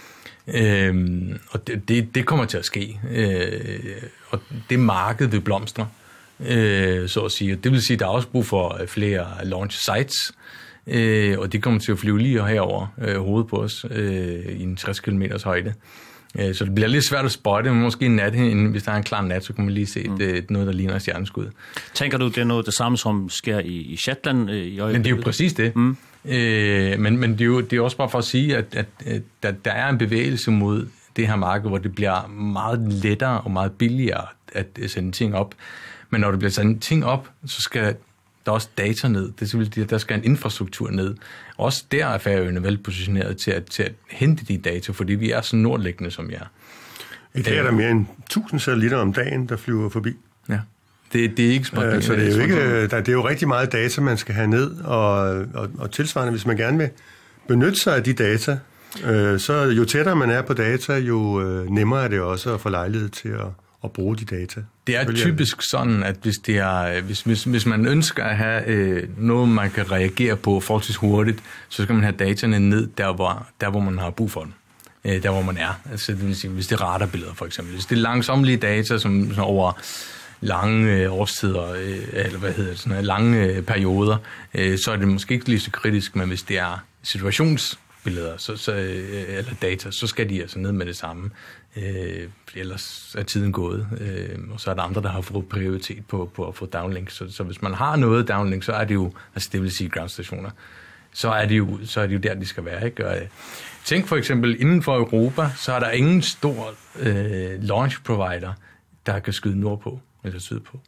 K: Og det, det kommer til at ske. Og det marked vil blomstre, så at sige. Det vil sige, at der er også brug for flere launch sites, og de kommer til at flyve lige herover hovedet på os i en tres kilometers højde. Så det bliver lidt svært at spotte, men måske en nat, hvis der er en klar nat, så kan man lige se mm. et, noget, der ligner et stjerneskud.
B: Tænker du, det er noget det samme, som sker i, i Shetland i øjeblikket?
K: Men det er jo præcis det. Mm. Øh, men men det, er jo, det er også bare for at sige, at, at, at der, der er en bevægelse mod det her marked, hvor det bliver meget lettere og meget billigere at sende ting op. Men når det bliver sendt ting op, så skal der er også data ned. Det vil sige, at der skal en infrastruktur ned. Også der er Færøerne velpositioneret til at, til at hente de data, fordi vi er så nordliggende, som vi er.
L: I dag er der mere end tusind satellitter om dagen, der flyver forbi.
K: Ja, det, det er ikke småt.
L: Uh, så det er, jo ikke, der, det er jo rigtig meget data, man skal have ned, og, og, og tilsvarende, hvis man gerne vil benytte sig af de data, Øh, så jo tættere man er på data, jo øh, nemmere er det også at få lejlighed til at, at bruge de data.
K: Det er typisk sådan, at hvis, det er, hvis, hvis, hvis man ønsker at have øh, noget, man kan reagere på forholdsvis hurtigt, så skal man have dataene ned der, hvor, der, hvor man har brug for dem. Øh, der, hvor man er. Altså, det vil sige, hvis det er radarbilleder, for eksempel. Hvis det er langsomlige data, som over lange øh, årstider, øh, eller hvad hedder det, sådan noget, lange øh, perioder, øh, så er det måske ikke lige så kritisk, men hvis det er situationsbilleder, så, så, øh, eller data, så skal de altså ned med det samme. Øh, ellers er tiden gået, øh, og så er der andre, der har fået prioritet på, på at få downlink. Så, så hvis man har noget downlink, så er det jo, altså det vil sige groundstationer, så er det jo, så er det jo der, de skal være, ikke? Og, tænk for eksempel, inden for Europa, så er der ingen stor øh, launch provider, der kan skyde nordpå eller sydpå.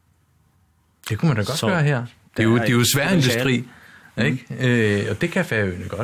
K: Det kunne man da godt så, gøre her. Det er jo, det er jo svær industri, mm. ikke? Øh, og det kan Færøerne godt.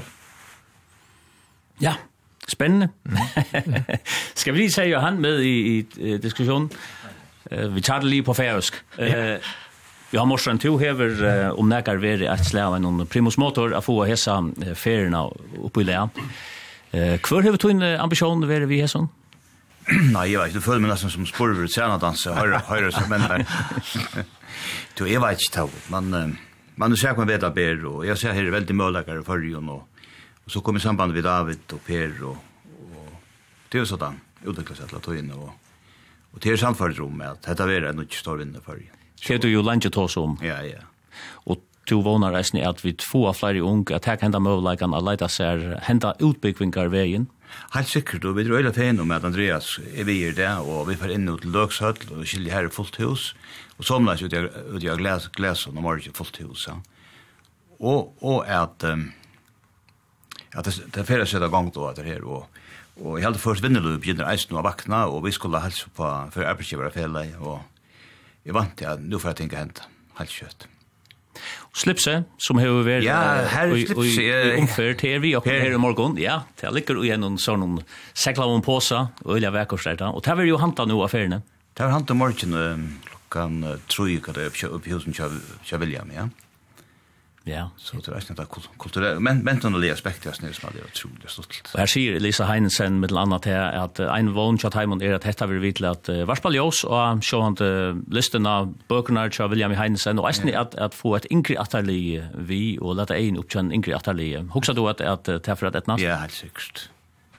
B: Ja, spændende. Mm. Skal vi lige tage Johan med i, i, i diskussionen? Uh, vi tager det lige på færøsk. Ja. Uh, vi har morsen to hever uh, om nægar veri et slag av en primus motor a få hessa uh, ferierna oppe i lea. Uh, Hvor hever du en uh, ambisjon veri vi hesson?
M: Nei, jeg vet ikke, du føler meg nesten som spurver ut scenadanse, høyre, høyre som menn der. Du, jeg vet ikke, men uh, man du ser hva vet av ber, og jeg ser her veldig møllegare i førjen, og, og så kom i samband med David og Per, og, og det er jo sånn, utviklet seg til å ta inn, og, og det er samfunnet om at dette er en ikke stor vinner førjen.
B: Det er du jo langt til oss om.
M: Ja, ja.
B: Og du vånar reisende at vi få av flere unge, at her kan henda møvleikene å leite seg henda utbyggvingar veien.
M: Helt sikkert, og vi er øyla fein om at Andreas er vi i det, og vi får inn til Løgshøll, og skiljer her i fullt hus, og somlas ut i å glese når morgen i fullt hus. Ja. Og, og at, um, at det, det er flere sett av gang da, det her, og, og jeg hadde først vinnerløp begynner eisen å vakna, og vi skulle helse på for arbeidsgivere fele, og jeg vant til at nå får jeg tenke hent, helt kjøtt.
B: Slipse, som har vært
M: ja, her er slipse,
B: i omfør til vi oppe her i morgen. Ja, det ligger jo gjennom sånn sekla om påsa, og øyla vekkårstreita. Og det var jo hanta nå affærene.
M: Det var hanta morgen klokkan tro i hva det er oppe i husen til William, ja.
B: Ja.
M: Så det er ikke noe kulturelt, men mentonlige aspekter som er utrolig stort.
B: Og her sier Lisa Heinesen med annet til at en vån til Taimond er at dette vil vite at Varsbal Jås og sjåhant listen av bøkene til William Heinesen, og eisen at, at få et yngre atterlig vi, og lette en oppkjønn yngre atterlig. Hoksa du at det er for et etnast?
M: Ja, helt sikkert.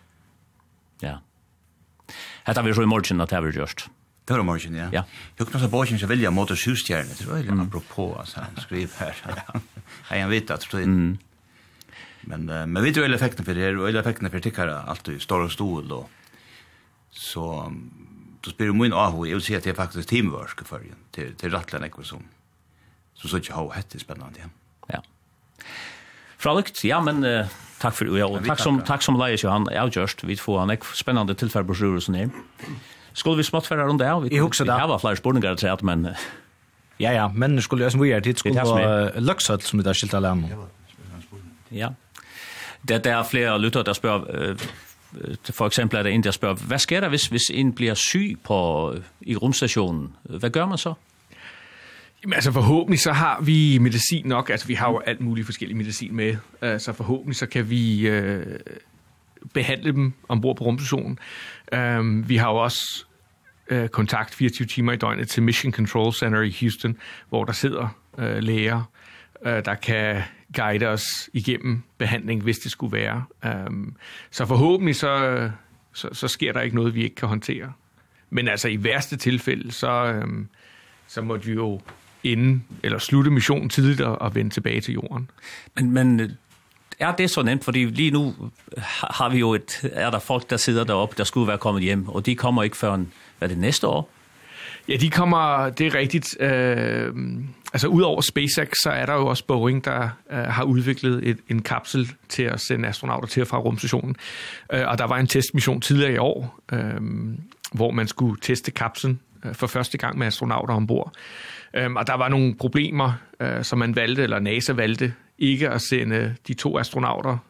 B: Ja. Dette vil så i morgen at det er gjørst.
M: Det var morgen, ja.
B: Ja.
M: Jeg husker også Borgen som vilja mot sjustjerne. Det var veldig apropos, altså, han skriver her. Jeg har vitt at det mm. Men, uh, men vi tror effekten for det her, og effekten for tikkere alltid står og stol, og så um, du spyrer min aho, jeg vil si at det er faktisk teamwork for det, til, til rettelen ekkur som så så ikke ha hette spennende, ja.
B: Ja. Fralukt, ja, men uh, takk for det, ja, og takk som, takk som leies, Johan, jeg gjørst, vi får en ekkur spennende tilfellbrosjur sånn her. Skulle vi smått færre rundt det? Vi, vi har flere spurninger til at, men...
A: Ja, ja, men skulle jeg som vi er tid, skulle ha Løgshøll som vi har skilt alene.
B: Ja. Det er flere lytter, der spør, for eksempel er det en, der spør, hvad sker der, hvis, hvis en bliver syg på, i rumstationen? Hvad gør man så?
J: Jamen, altså forhåbentlig så har vi medicin nok, altså vi har jo alt muligt forskellige medicin med, så forhåbentlig så kan vi øh, behandle dem ombord på rumstationen. Um, vi har jo også uh, kontakt fireogtyve timer i døgnet til Mission Control Center i Houston, hvor der sidder uh, læger, uh, der kan guide os igennem behandling, hvis det skulle være. Um, så forhåbentlig så, så, så sker der ikke noget, vi ikke kan håndtere. Men altså i værste tilfælde, så, um, så måtte vi jo ende, eller slutte missionen tidligt og, og vende tilbage til jorden.
B: Men... men ja, det er så nemt, fordi lige nu har vi jo et, er der folk, der sidder deroppe, der skulle være kommet hjem, og de kommer ikke før, hvad er det næste år?
J: Ja, de kommer, det er rigtigt. Øh, altså, udover SpaceX, så er der jo også Boeing, der øh, har udviklet et, en kapsel til at sende astronauter til og fra rumstationen. Øh, og der var en testmission tidligere i år, øh, hvor man skulle teste kapslen øh, for første gang med astronauter ombord. Øh, og der var nogle problemer, øh, som man valgte, eller NASA valgte, ikke at sende de to astronauter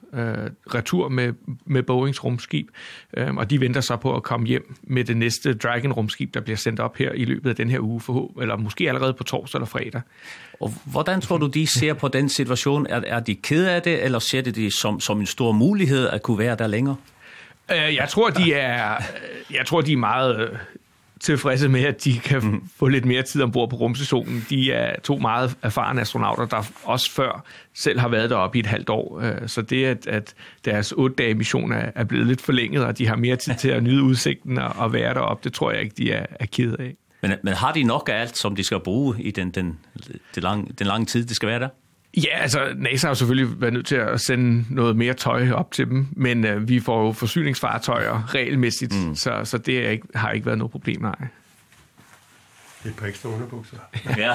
J: øh, retur med, med Boeings rumskib, øh, og de venter så på at komme hjem med det næste Dragon-rumskib, der bliver sendt op her i løbet af den her uge, forhåb, eller måske allerede på torsdag eller fredag.
B: Og hvordan tror du, de ser på den situation? Er, er de ked af det, eller ser de det som, som en stor mulighed at kunne være der længere?
J: Uh, jeg tror, de er, jeg tror, de er meget uh, tilfredse med, at de kan mm. få lidt mere tid ombord på rumstationen. De er to meget erfarne astronauter, der også før selv har været deroppe i et halvt år. Uh, så det, at, at deres otte-dage mission er, er blevet lidt forlænget, og de har mere tid til at nyde udsigten og, og være deroppe, det tror jeg ikke, de er, er ked af.
B: Men, men har de nok af alt, som de skal bruge i den, den, den, lange, den lange tid, det skal være der?
J: Ja, altså NASA har jo selvfølgelig været nødt til at sende noget mere tøj op til dem, men øh, vi får jo forsyningsfartøjer regelmæssigt, mm. så, så det er ikke, har ikke været noget problem, nej.
L: Et par ekstra underbukser.
B: Ja.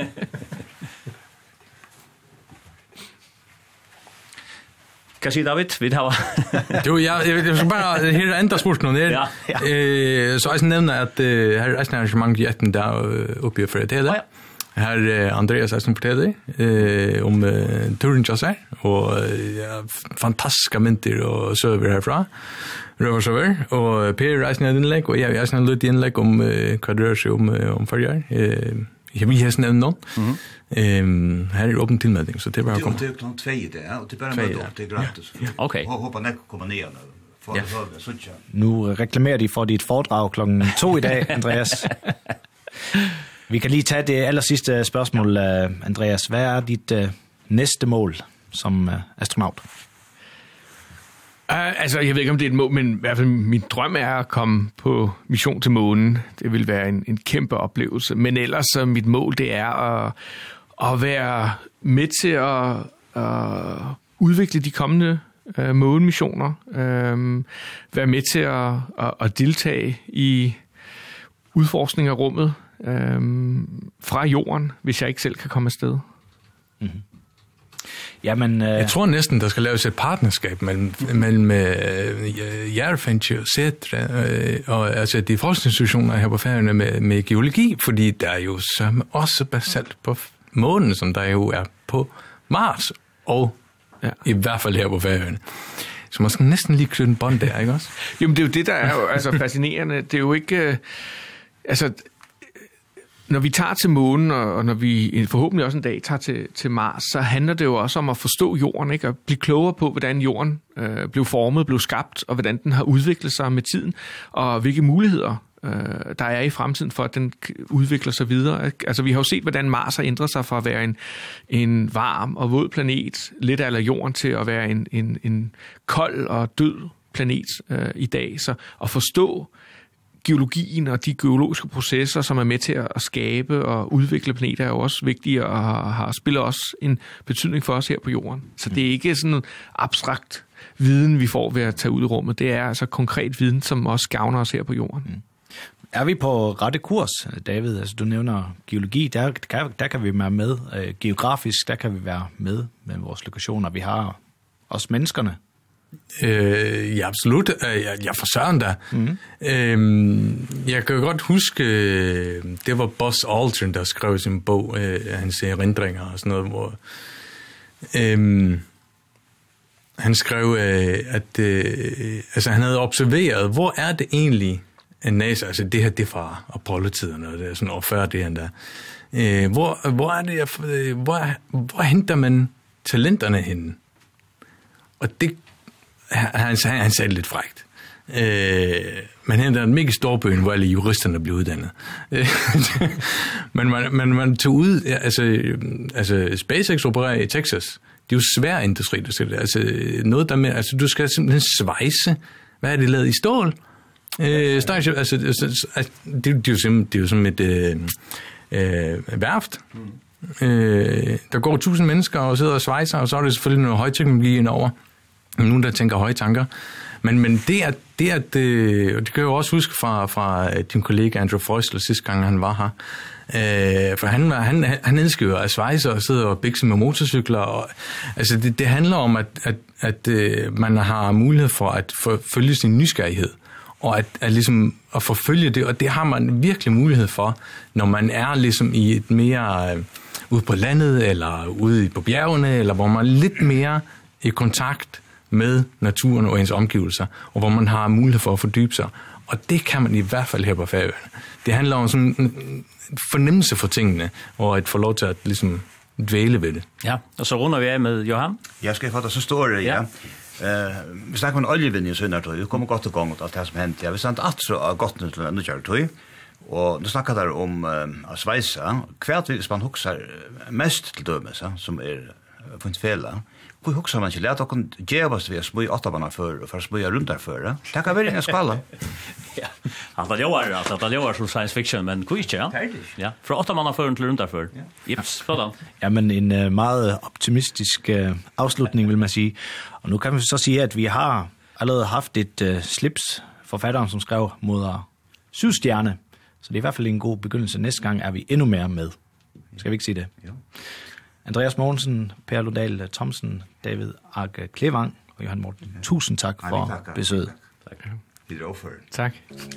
B: Kan sige, David, vi har...
K: Jo, jeg, jeg, jeg skal bare her andre spørgsmål her.
B: Ja, ja.
K: Øh, så jeg nævner, at uh, her er et arrangement i etten der uh, oppe i Fredag. Oh, ja. Her uh, Andreas Eisen fortalte uh, om uh, turen til seg, og uh, ja, fantastiske mynter og søver herfra. Røversøver, og Per Eisen er innlegg, og jeg er Eisen litt innlegg om uh, hva det rør seg om, uh, om forrige. Uh, jeg vil helst nevne noen. Mm-hmm. Um, her er åpen tilmelding, så det er bare å komme.
M: Det er klokken tvei i det, og det er bare med opp, det er gratis.
B: Ja. Ok.
M: Håper nekko kommer ned for
B: ja.
M: å høre det, sånn.
A: Nu reklamerer de for dit foredrag klokken to i dag, Andreas. Vi kan lige tage det aller sidste spørgsmål, Andreas. Hvad er dit uh, næste mål som uh, astronaut?
J: Uh, altså, jeg ved ikke, om det er et mål, men i hvert fald min drøm er at komme på mission til månen. Det vil være en, en kæmpe oplevelse. Men ellers så mit mål, det er at, at være med til at, at udvikle de kommende uh, månemissioner. Uh, være med til at, at, at deltage i udforskning af rummet uh, fra jorden, hvis jeg ikke selv kan komme afsted.
A: Mm-hmm. Jamen, øh...
K: jeg tror næsten, der skal laves et partnerskab mellem, mellem øh, Järfenty og Sætre, øh, og altså de forskningsinstitutioner her på Færøerne med, med geologi, fordi der er jo så også basalt på månen, som der jo er på Mars, og ja. I hvert fald her på Færøerne. Så man skal næsten lige knytte en bånd der, ikke også?
J: Jamen, det er jo det, der er jo altså fascinerende. Det er jo ikke... Øh, altså... Når vi tager til månen, og når vi forhåbentlig også en dag tager til, til Mars, så handler det jo også om at forstå jorden, ikke? At blive klogere på, hvordan jorden øh, blev formet, blev skabt, og hvordan den har udviklet sig med tiden, og hvilke muligheder øh, der er i fremtiden for, at den udvikler sig videre. Ikke? Altså, vi har jo set, hvordan Mars har ændret sig fra at være en, en varm og våd planet, lidt af jorden, til at være en, en, en kold og død planet øh, i dag. Så at forstå geologien og de geologiske processer, som er med til at skabe og udvikle planeter, er jo også vigtige og har spiller også en betydning for os her på jorden. Så det er ikke sådan en abstrakt viden, vi får ved at tage ud i rummet. Det er altså konkret viden, som også gavner os her på jorden. Mm.
A: Er vi på rette kurs, David? Altså, du nævner geologi, der, der, der kan vi være med. Geografisk, der kan vi være med med vores lokationer. Vi har også menneskerne.
K: Øh, ja, absolut. Jeg, jeg forsøger der. Mm. Øhm, jeg kan godt huske, det var Buzz Aldrin, der skrev sin bog, øh, hans erindringer og sådan noget, hvor øh, han skrev, øh, at øh, altså, han havde observeret, hvor er det egentlig, NASA, altså det her, det er fra Apollo-tiderne, og det er sådan år før det her der. Øh, hvor, hvor er det, hvor, hvor henter man talenterne henne? Og det Han, han, han sagde det lidt frækt. Øh, man henter en mega stor bøn, hvor alle juristerne blev uddannet. men man, man, man tog ud, altså, altså SpaceX opererer i Texas. Det er jo svær industri, der skal det. Altså, noget der med, altså, du skal simpelthen svejse. Hvad er det lavet i stål? Øh, start, altså, altså, det, det, er jo simpelthen, det er jo som et øh, øh, værft. Øh, der går tusind mennesker og sidder og svejser, og så er det selvfølgelig noget højteknologi indover. Nogen, der tænker høje tanker. Men, men det er, det er, det, det kan jeg jo også huske fra, fra din kollega Andrew Feusler sidste gang, han var her. Øh, for han, han, han elsker jo at svejse og sidde og bikse med motorcykler. Og, altså det, det handler om, at, at, at, at man har mulighed for at forfølge sin nysgerrighed. Og at, at, ligesom, at forfølge det, og det har man virkelig mulighed for, når man er ligesom i et mere uh, ude på landet, eller ude på bjergene, eller hvor man er lidt mere i kontakt med naturen og ens omgivelser, og hvor man har mulighed for at fordybe sig. Og det kan man i hvert fald her på Færøerne. Det handler om sådan en fornemmelse for tingene, og at få lov til at ligesom dvæle ved det.
B: Ja, og så runder vi af med Johan.
M: Jeg skal få det så store, ja. ja. Uh, vi snakker om oljevinning i Søndertøy, vi kommer godt i gang med alt det som hendte. Jeg vil sende at så har gått til en nødkjærtøy, og nå snakker der om uh, Sveisa. Hva hvis man hukser mest til dømes, som er på en fele, hvor hukser man ikke lett, og kan gjøres ved å smøye åttabanna før, for å smøye rundt derfor. Det kan være ingen skala.
B: Ja, det gjør altså, det gjør som science fiction, men hvor ikke, ja? Ja, fra åttabanna før til rundt derfor. Jips, sådan.
A: Ja, men en uh, meget optimistisk uh, afslutning, vil man sige. Og nu kan vi så sige, at vi har allerede haft et uh, slips, forfatteren, som skrev mod Sydstjerne. Så det er i hvert fald en god begyndelse. Næste gang er vi endnu mere med. Skal vi ikke sige det? Jo. Andreas Mogensen, Per Lodal Thomsen, David Arke Klevang og Johan Morten. Tusind tak for besøget.
M: Tak. Det er overført.
J: Tak.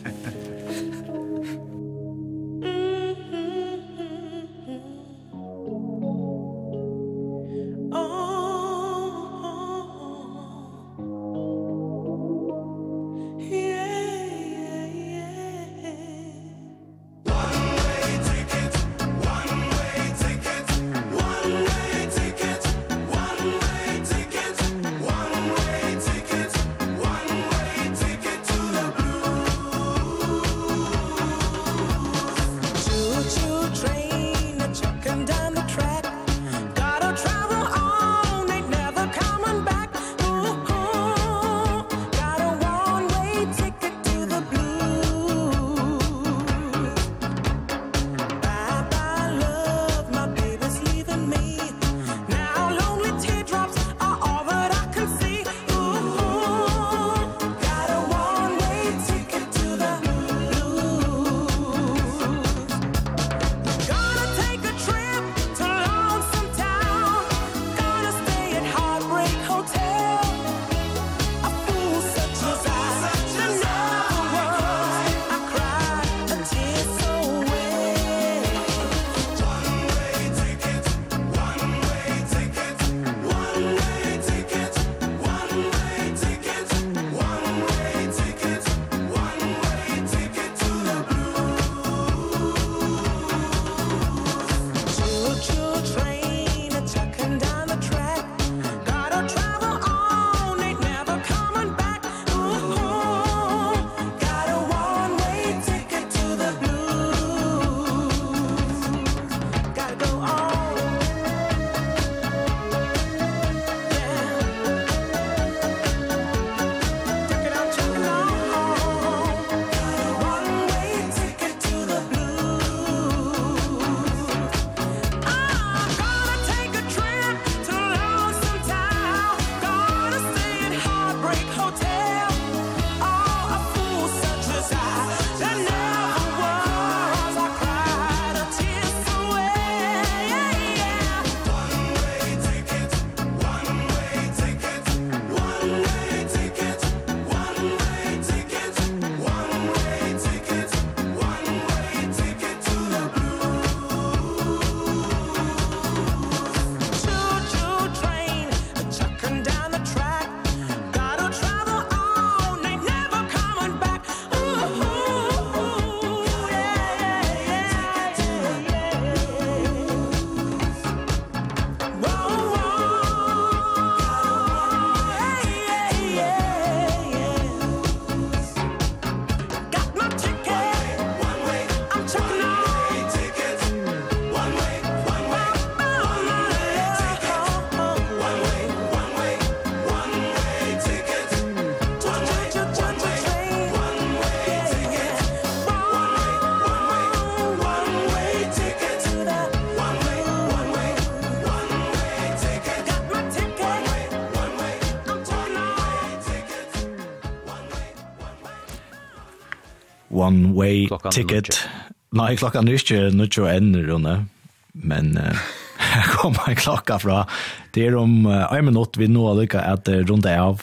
A: One way ticket. Nei, klokkan er ikke nødt enn, Rune. Men uh, her kommer en klokka fra. Det er om uh, en minutt vi nå lykker at uh, runde av.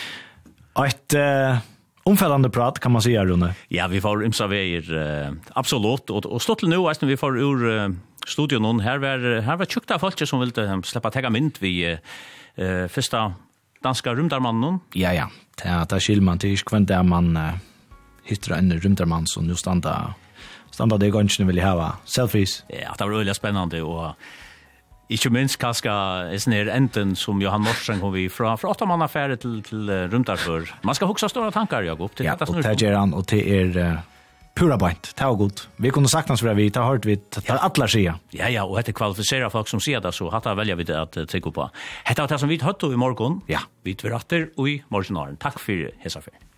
A: Et uh, omfattende prat, kan man si, Rune.
B: Ja, vi får ymsa veier, uh, absolutt. Og, og stått til nå, vi får ur uh, studion her var, her var tjukta folk som ville uh, slippe tega mynd vi uh, første danska rymdarmannen.
A: Ja, ja. Det er det skiljer man til ikke der man uh, hittar en rymdarmann som nu standa, standa det ganske vil ha selfies.
B: Ja, det var veldig spennende, og ikke minst kanskje en her enden som Johan Morsen kom vi fra, fra åtta mann affære til, til uh, rymdarfør. Man skal huske store tankar, Jakob. Til
A: ja, og det gjør han, og det er... Uh, pura bant, det var godt. Vi kunne sagt hans for vi, det har hørt vi, det er alle sier.
B: Ja, ja, og dette kvalifiserer folk som sier det, så hatt velger vi det at uh, trykke på. Dette var det som vi høtte i morgen.
A: Ja.
B: Vi tver atter og i morgenåren. Takk for hesaffer.